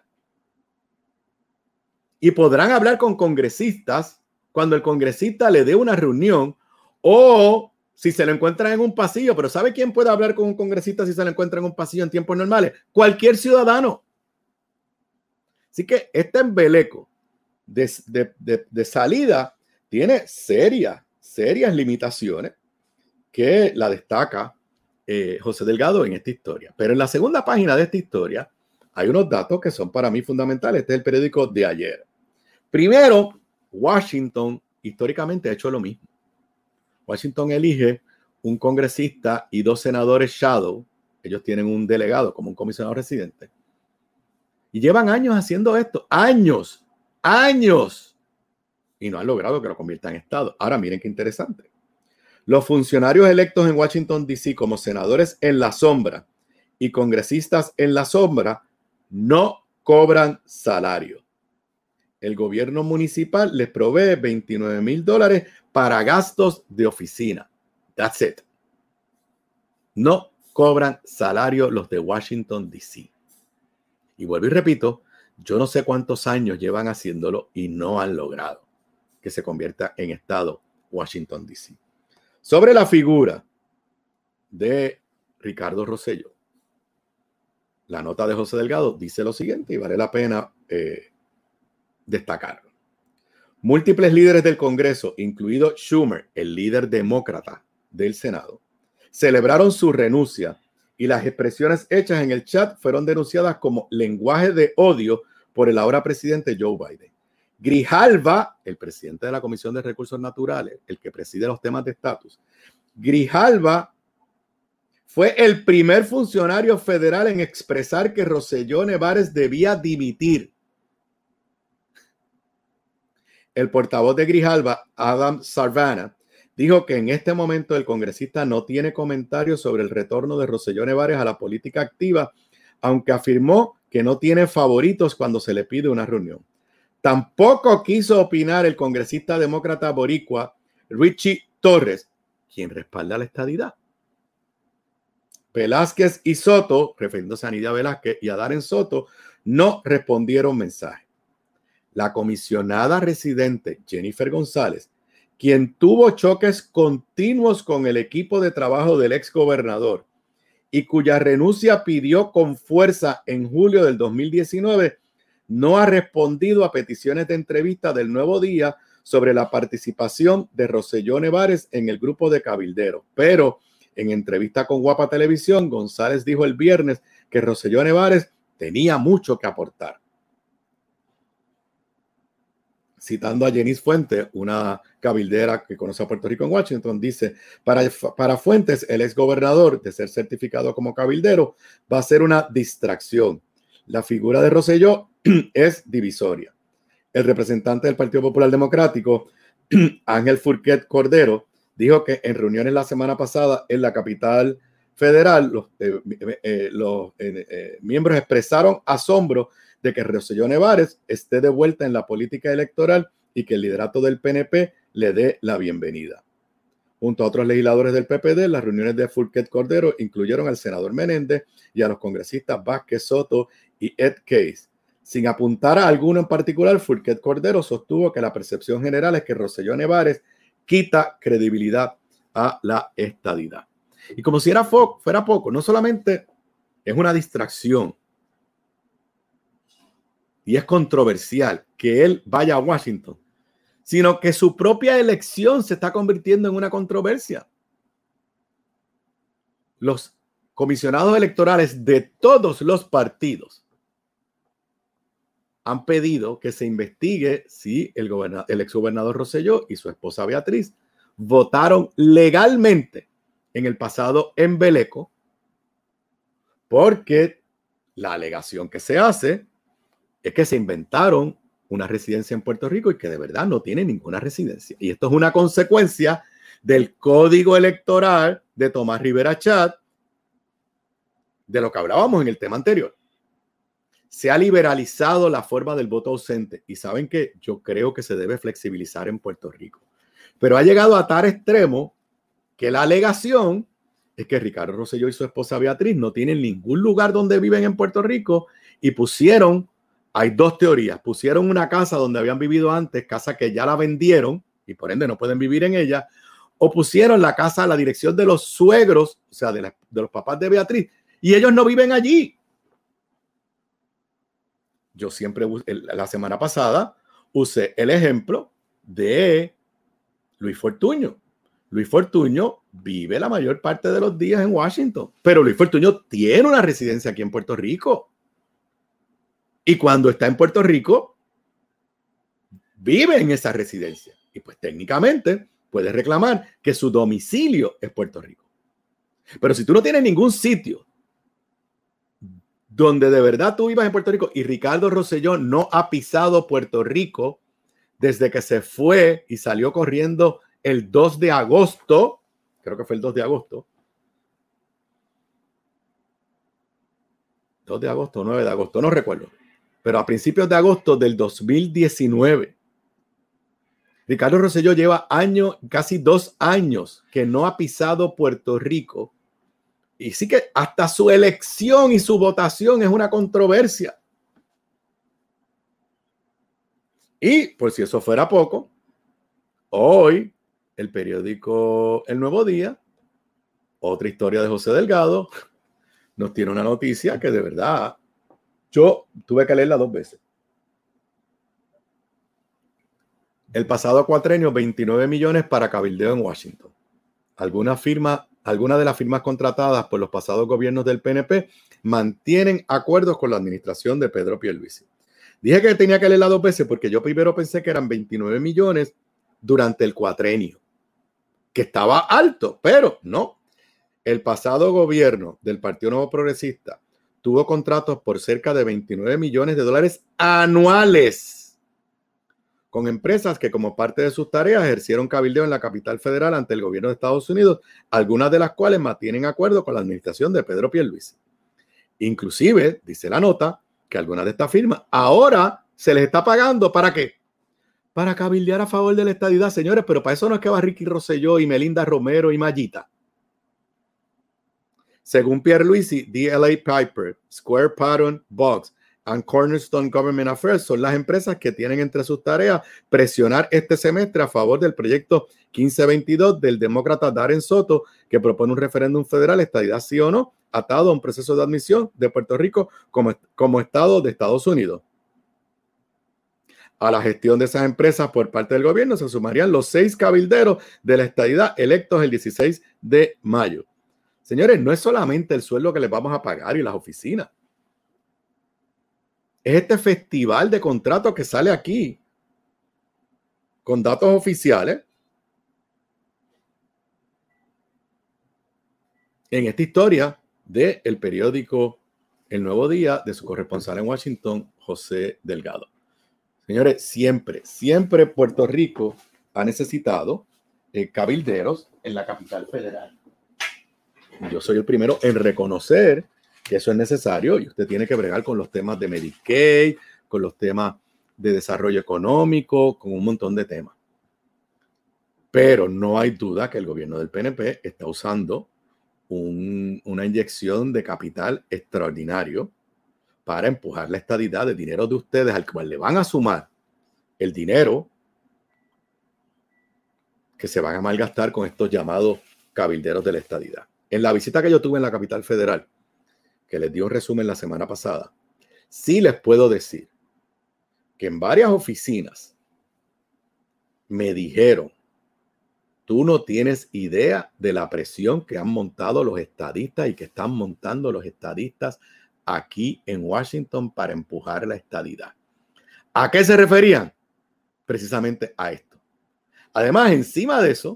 Y podrán hablar con congresistas cuando el congresista le dé una reunión, o si se lo encuentran en un pasillo. Pero ¿sabe quién puede hablar con un congresista si se lo encuentra en un pasillo en tiempos normales? Cualquier ciudadano. Así que este embeleco de salida tiene serias limitaciones que la destaca José Delgado en esta historia. Pero en la segunda página de esta historia hay unos datos que son para mí fundamentales. Este es el periódico de ayer. Primero, Washington históricamente ha hecho lo mismo. Washington elige un congresista y 2 senadores shadow. Ellos tienen un delegado como un comisionado residente. Y llevan años haciendo esto. Años. Y no han logrado que lo conviertan en estado. Ahora miren qué interesante. Los funcionarios electos en Washington, D.C. como senadores en la sombra y congresistas en la sombra no cobran salario. El gobierno municipal les provee $29,000 para gastos de oficina. That's it. No cobran salario los de Washington, D.C. Y vuelvo y repito, yo no sé cuántos años llevan haciéndolo y no han logrado que se convierta en estado Washington, D.C. Sobre la figura de Ricardo Rosselló, la nota de José Delgado dice lo siguiente y vale la pena destacarlo. Múltiples líderes del Congreso, incluido Schumer, el líder demócrata del Senado, celebraron su renuncia y las expresiones hechas en el chat fueron denunciadas como lenguaje de odio por el ahora presidente Joe Biden. Grijalva, el presidente de la Comisión de Recursos Naturales, el que preside los temas de estatus, Grijalva fue el primer funcionario federal en expresar que Rosselló Nevares debía dimitir. El portavoz de Grijalva, Adam Sarvana, dijo que en este momento el congresista no tiene comentarios sobre el retorno de Rosselló Nevares a la política activa, aunque afirmó que no tiene favoritos cuando se le pide una reunión. Tampoco quiso opinar el congresista demócrata boricua Richie Torres, quien respalda la estadidad. Velázquez y Soto, refiriéndose a Nidia Velázquez y a Darren Soto, no respondieron mensaje. La comisionada residente Jennifer González, quien tuvo choques continuos con el equipo de trabajo del exgobernador y cuya renuncia pidió con fuerza en julio del 2019, no ha respondido a peticiones de entrevista del Nuevo Día sobre la participación de Rosselló Nevares en el grupo de cabilderos. Pero en entrevista con Guapa Televisión, González dijo el viernes que Rosselló Nevares tenía mucho que aportar. Citando a Jenis Fuentes, una cabildera que conoce a Puerto Rico en Washington, dice, para Fuentes, el exgobernador, de ser certificado como cabildero, va a ser una distracción. La figura de Rosselló es divisoria. El representante del Partido Popular Democrático, Ángel Fourquet Cordero, dijo que en reuniones la semana pasada en la capital federal, los miembros expresaron asombro de que Rosselló Nevares esté de vuelta en la política electoral y que el liderato del PNP le dé la bienvenida. Junto a otros legisladores del PPD, las reuniones de Fourquet Cordero incluyeron al senador Menéndez y a los congresistas Vázquez Soto y Ed Case. Sin apuntar a alguno en particular, Fourquet Cordero sostuvo que la percepción general es que Rosselló Nevares quita credibilidad a la estadidad. Y como si fuera poco, no solamente es una distracción y es controversial que él vaya a Washington, sino que su propia elección se está convirtiendo en una controversia. Los comisionados electorales de todos los partidos han pedido que se investigue si el exgobernador Rosselló y su esposa Beatriz votaron legalmente en el pasado embeleco, porque la alegación que se hace es que se inventaron una residencia en Puerto Rico y que de verdad no tienen ninguna residencia. Y esto es una consecuencia del código electoral de Tomás Rivera Chat, de lo que hablábamos en el tema anterior. Se ha liberalizado la forma del voto ausente y saben que yo creo que se debe flexibilizar en Puerto Rico. Pero ha llegado a tal extremo que la alegación es que Ricardo Rosselló y su esposa Beatriz no tienen ningún lugar donde viven en Puerto Rico y hay dos teorías, pusieron una casa donde habían vivido antes, casa que ya la vendieron y por ende no pueden vivir en ella, o pusieron la casa a la dirección de los suegros, o sea, de los papás de Beatriz, y ellos no viven allí. Yo siempre, la semana pasada, usé el ejemplo de Luis Fortuño. Luis Fortuño vive la mayor parte de los días en Washington, pero Luis Fortuño tiene una residencia aquí en Puerto Rico. Y cuando está en Puerto Rico, vive en esa residencia. Y pues técnicamente puede reclamar que su domicilio es Puerto Rico. Pero si tú no tienes ningún sitio donde de verdad tú vivas en Puerto Rico y Ricardo Rosselló no ha pisado Puerto Rico desde que se fue y salió corriendo el 2 de agosto, creo que fue el 2 de agosto, 2 de agosto, 9 de agosto, no recuerdo, pero a principios de agosto del 2019, Ricardo Rosselló lleva casi 2 años que no ha pisado Puerto Rico. Y sí que hasta su elección y su votación es una controversia. Y por si eso fuera poco, hoy el periódico El Nuevo Día, otra historia de José Delgado, nos tiene una noticia que de verdad yo tuve que leerla 2 veces. El pasado cuatrenio, 29 millones para cabildeo en Washington. Algunas de las firmas contratadas por los pasados gobiernos del PNP mantienen acuerdos con la administración de Pedro Pierluisi. Dije que tenía que leerla 2 veces porque yo primero pensé que eran 29 millones durante el cuatrenio, que estaba alto, pero no. El pasado gobierno del Partido Nuevo Progresista tuvo contratos por cerca de 29 millones de dólares anuales con empresas que como parte de sus tareas ejercieron cabildeo en la capital federal ante el gobierno de Estados Unidos, algunas de las cuales mantienen acuerdo con la administración de Pedro Pierluisi. Inclusive, dice la nota, que algunas de estas firmas ahora se les está pagando, ¿para qué? Para cabildear a favor de la estadidad, señores, pero para eso no es que va Ricky Rosselló y Melinda Romero y Mayita. Según Pierluisi, DLA Piper, Square Patton Boggs and Cornerstone Government Affairs son las empresas que tienen entre sus tareas presionar este semestre a favor del proyecto 1522 del demócrata Darren Soto, que propone un referéndum federal, estadidad sí o no, atado a un proceso de admisión de Puerto Rico como estado de Estados Unidos. A la gestión de esas empresas por parte del gobierno se sumarían los 6 cabilderos de la estadidad electos el 16 de mayo. Señores, no es solamente el sueldo que les vamos a pagar y las oficinas. Es este festival de contratos que sale aquí con datos oficiales en esta historia del periódico El Nuevo Día de su corresponsal en Washington, José Delgado. Señores, siempre Puerto Rico ha necesitado cabilderos en la capital federal. Yo soy el primero en reconocer que eso es necesario y usted tiene que bregar con los temas de Medicaid, con los temas de desarrollo económico, con un montón de temas. Pero no hay duda que el gobierno del PNP está usando una inyección de capital extraordinario para empujar la estadidad de dinero de ustedes, al cual le van a sumar el dinero que se van a malgastar con estos llamados cabilderos de la estadidad. En la visita que yo tuve en la capital federal, que les di un resumen la semana pasada, sí les puedo decir que en varias oficinas me dijeron: tú no tienes idea de la presión que han montado los estadistas y que están montando los estadistas aquí en Washington para empujar la estadidad. ¿A qué se referían? Precisamente a esto. Además, encima de eso,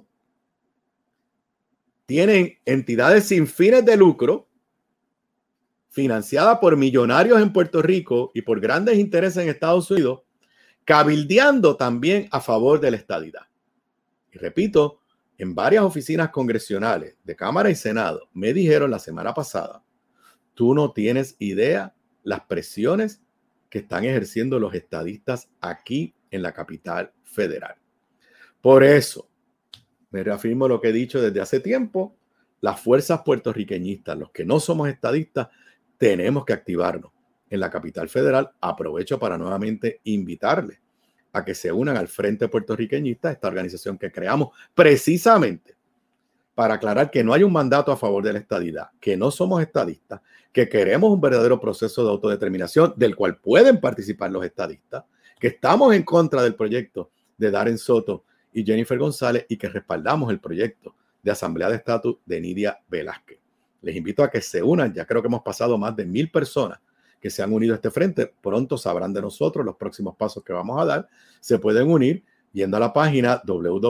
tienen entidades sin fines de lucro financiadas por millonarios en Puerto Rico y por grandes intereses en Estados Unidos, cabildeando también a favor de la estadidad. Y repito, en varias oficinas congresionales de Cámara y Senado me dijeron la semana pasada: tú no tienes idea las presiones que están ejerciendo los estadistas aquí en la capital federal. Por eso, me reafirmo lo que he dicho desde hace tiempo: las fuerzas puertorriqueñistas, los que no somos estadistas, tenemos que activarnos en la capital federal. Aprovecho para nuevamente invitarles a que se unan al Frente Puertorriqueñista, esta organización que creamos precisamente para aclarar que no hay un mandato a favor de la estadidad, que no somos estadistas, que queremos un verdadero proceso de autodeterminación del cual pueden participar los estadistas, que estamos en contra del proyecto de Darren Soto y Jennifer González y que respaldamos el proyecto de Asamblea de Estatus de Nidia Velázquez. Les invito a que se unan. Ya creo que hemos pasado más de 1,000 personas que se han unido a este frente. Pronto sabrán de nosotros los próximos pasos que vamos a dar. Se pueden unir yendo a la página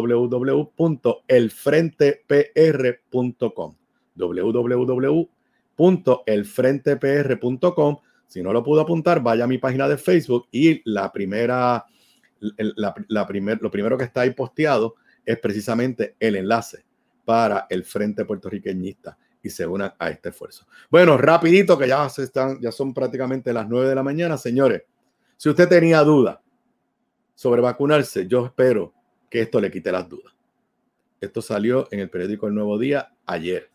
www.elfrentepr.com www.elfrentepr.com. Si no lo pudo apuntar, vaya a mi página de Facebook y lo primero que está ahí posteado es precisamente el enlace para el Frente Puertorriqueñista y se unan a este esfuerzo. Bueno, rapidito, que ya son prácticamente las 9 de la mañana, señores. Si usted tenía duda sobre vacunarse, yo espero que esto le quite las dudas. Esto salió en el periódico El Nuevo Día ayer.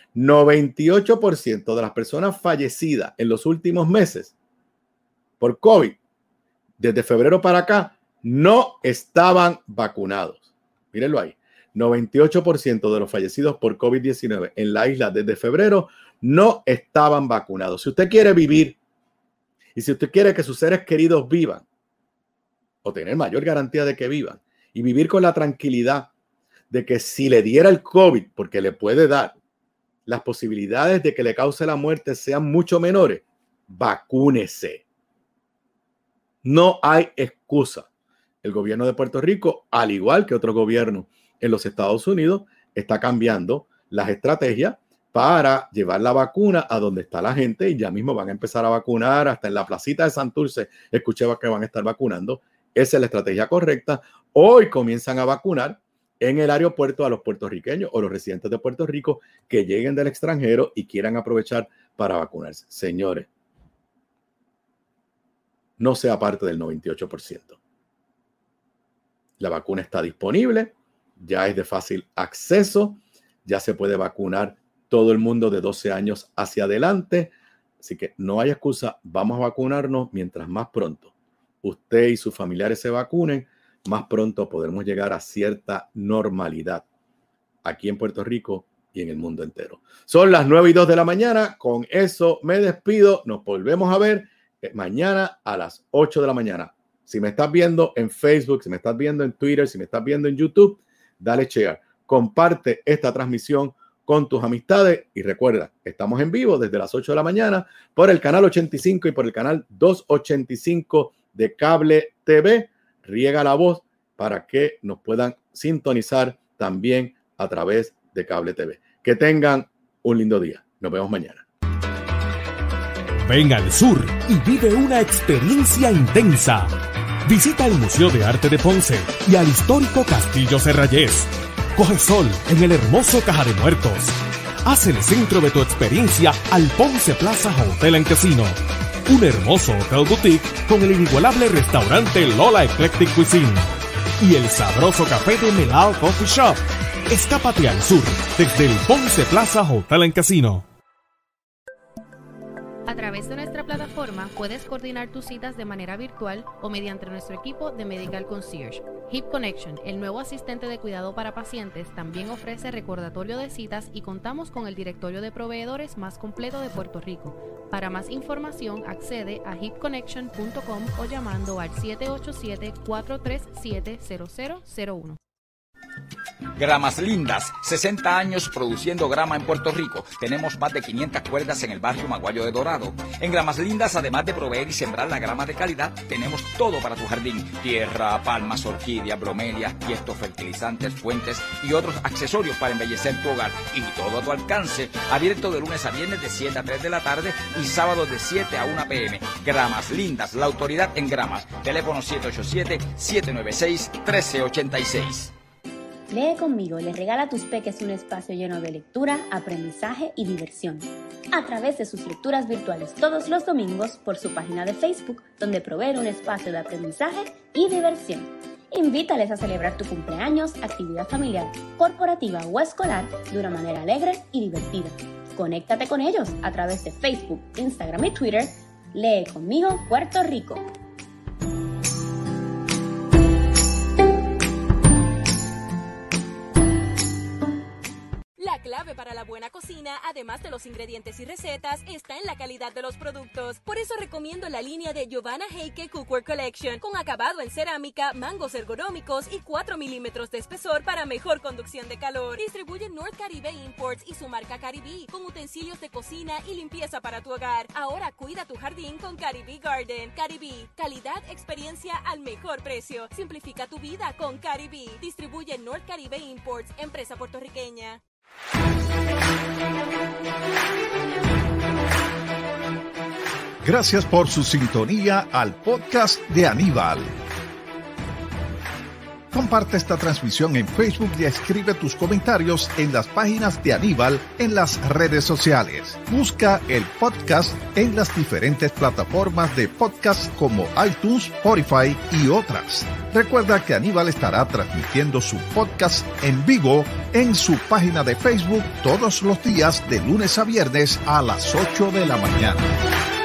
98% de las personas fallecidas en los últimos meses por COVID, desde febrero para acá, no estaban vacunados. Mírenlo ahí. 98% de los fallecidos por COVID-19 en la isla desde febrero no estaban vacunados. Si usted quiere vivir y si usted quiere que sus seres queridos vivan o tener mayor garantía de que vivan y vivir con la tranquilidad de que si le diera el COVID, porque le puede dar, las posibilidades de que le cause la muerte sean mucho menores, vacúnese. No hay excusa. El gobierno de Puerto Rico, al igual que otros gobiernos en los Estados Unidos, está cambiando las estrategias para llevar la vacuna a donde está la gente, y ya mismo van a empezar a vacunar hasta en la placita de Santurce. Escuché que van a estar vacunando. Esa es la estrategia correcta. Hoy comienzan a vacunar en el aeropuerto a los puertorriqueños o los residentes de Puerto Rico que lleguen del extranjero y quieran aprovechar para vacunarse. Señores, no sea parte del 98%. La vacuna está disponible, ya es de fácil acceso, ya se puede vacunar todo el mundo de 12 años hacia adelante. Así que no hay excusa, vamos a vacunarnos mientras más pronto usted y sus familiares se vacunen, más pronto podremos llegar a cierta normalidad aquí en Puerto Rico y en el mundo entero. Son las 9:02 de la mañana. Con eso me despido. Nos volvemos a ver mañana a las 8 de la mañana. Si me estás viendo en Facebook, si me estás viendo en Twitter, si me estás viendo en YouTube, dale share. Comparte esta transmisión con tus amistades y recuerda, estamos en vivo desde las 8 de la mañana por el canal 85 y por el canal 285 de Cable TV. Riega la voz para que nos puedan sintonizar también a través de Cable TV. Que tengan un lindo día. Nos vemos mañana. Ven al sur y vive una experiencia intensa. Visita el Museo de Arte de Ponce y al histórico Castillo Serrayés. Coge sol en el hermoso Caja de Muertos. Haz el centro de tu experiencia al Ponce Plaza Hotel and Casino. Un hermoso hotel boutique con el inigualable restaurante Lola Eclectic Cuisine y el sabroso café de Melao Coffee Shop. Escápate al sur desde el Ponce Plaza Hotel and Casino. A través de nuestra plataforma puedes coordinar tus citas de manera virtual o mediante nuestro equipo de Medical Concierge. Hip Connection, el nuevo asistente de cuidado para pacientes, también ofrece recordatorio de citas y contamos con el directorio de proveedores más completo de Puerto Rico. Para más información, accede a hipconnection.com o llamando al 787-437-0001. Gramas Lindas, 60 años produciendo grama en Puerto Rico. Tenemos más de 500 cuerdas en el barrio Maguayo de Dorado. En Gramas Lindas, además de proveer y sembrar la grama de calidad, tenemos todo para tu jardín. Tierra, palmas, orquídeas, bromelias, tiestos, fertilizantes, fuentes y otros accesorios para embellecer tu hogar. Y todo a tu alcance. Abierto de lunes a viernes de 7 a 3 de la tarde y sábados de 7 a 1 p.m. Gramas Lindas, la autoridad en gramas. Teléfono 787-796-1386. Lee conmigo les regala a tus peques un espacio lleno de lectura, aprendizaje y diversión. A través de sus lecturas virtuales todos los domingos por su página de Facebook, donde provee un espacio de aprendizaje y diversión. Invítales a celebrar tu cumpleaños, actividad familiar, corporativa o escolar de una manera alegre y divertida. Conéctate con ellos a través de Facebook, Instagram y Twitter. Lee conmigo Puerto Rico. La clave para la buena cocina, además de los ingredientes y recetas, está en la calidad de los productos. Por eso recomiendo la línea de Giovanna Heike Cookware Collection, con acabado en cerámica, mangos ergonómicos y 4 milímetros de espesor para mejor conducción de calor. Distribuye North Caribe Imports y su marca Caribe, con utensilios de cocina y limpieza para tu hogar. Ahora cuida tu jardín con Caribe Garden. Caribe, calidad, experiencia al mejor precio. Simplifica tu vida con Caribe. Distribuye North Caribe Imports, empresa puertorriqueña. Gracias por su sintonía al podcast de Aníbal. Comparte esta transmisión en Facebook y escribe tus comentarios en las páginas de Aníbal en las redes sociales. Busca el podcast en las diferentes plataformas de podcast como iTunes, Spotify y otras. Recuerda que Aníbal estará transmitiendo su podcast en vivo en su página de Facebook todos los días de lunes a viernes a las 8 de la mañana.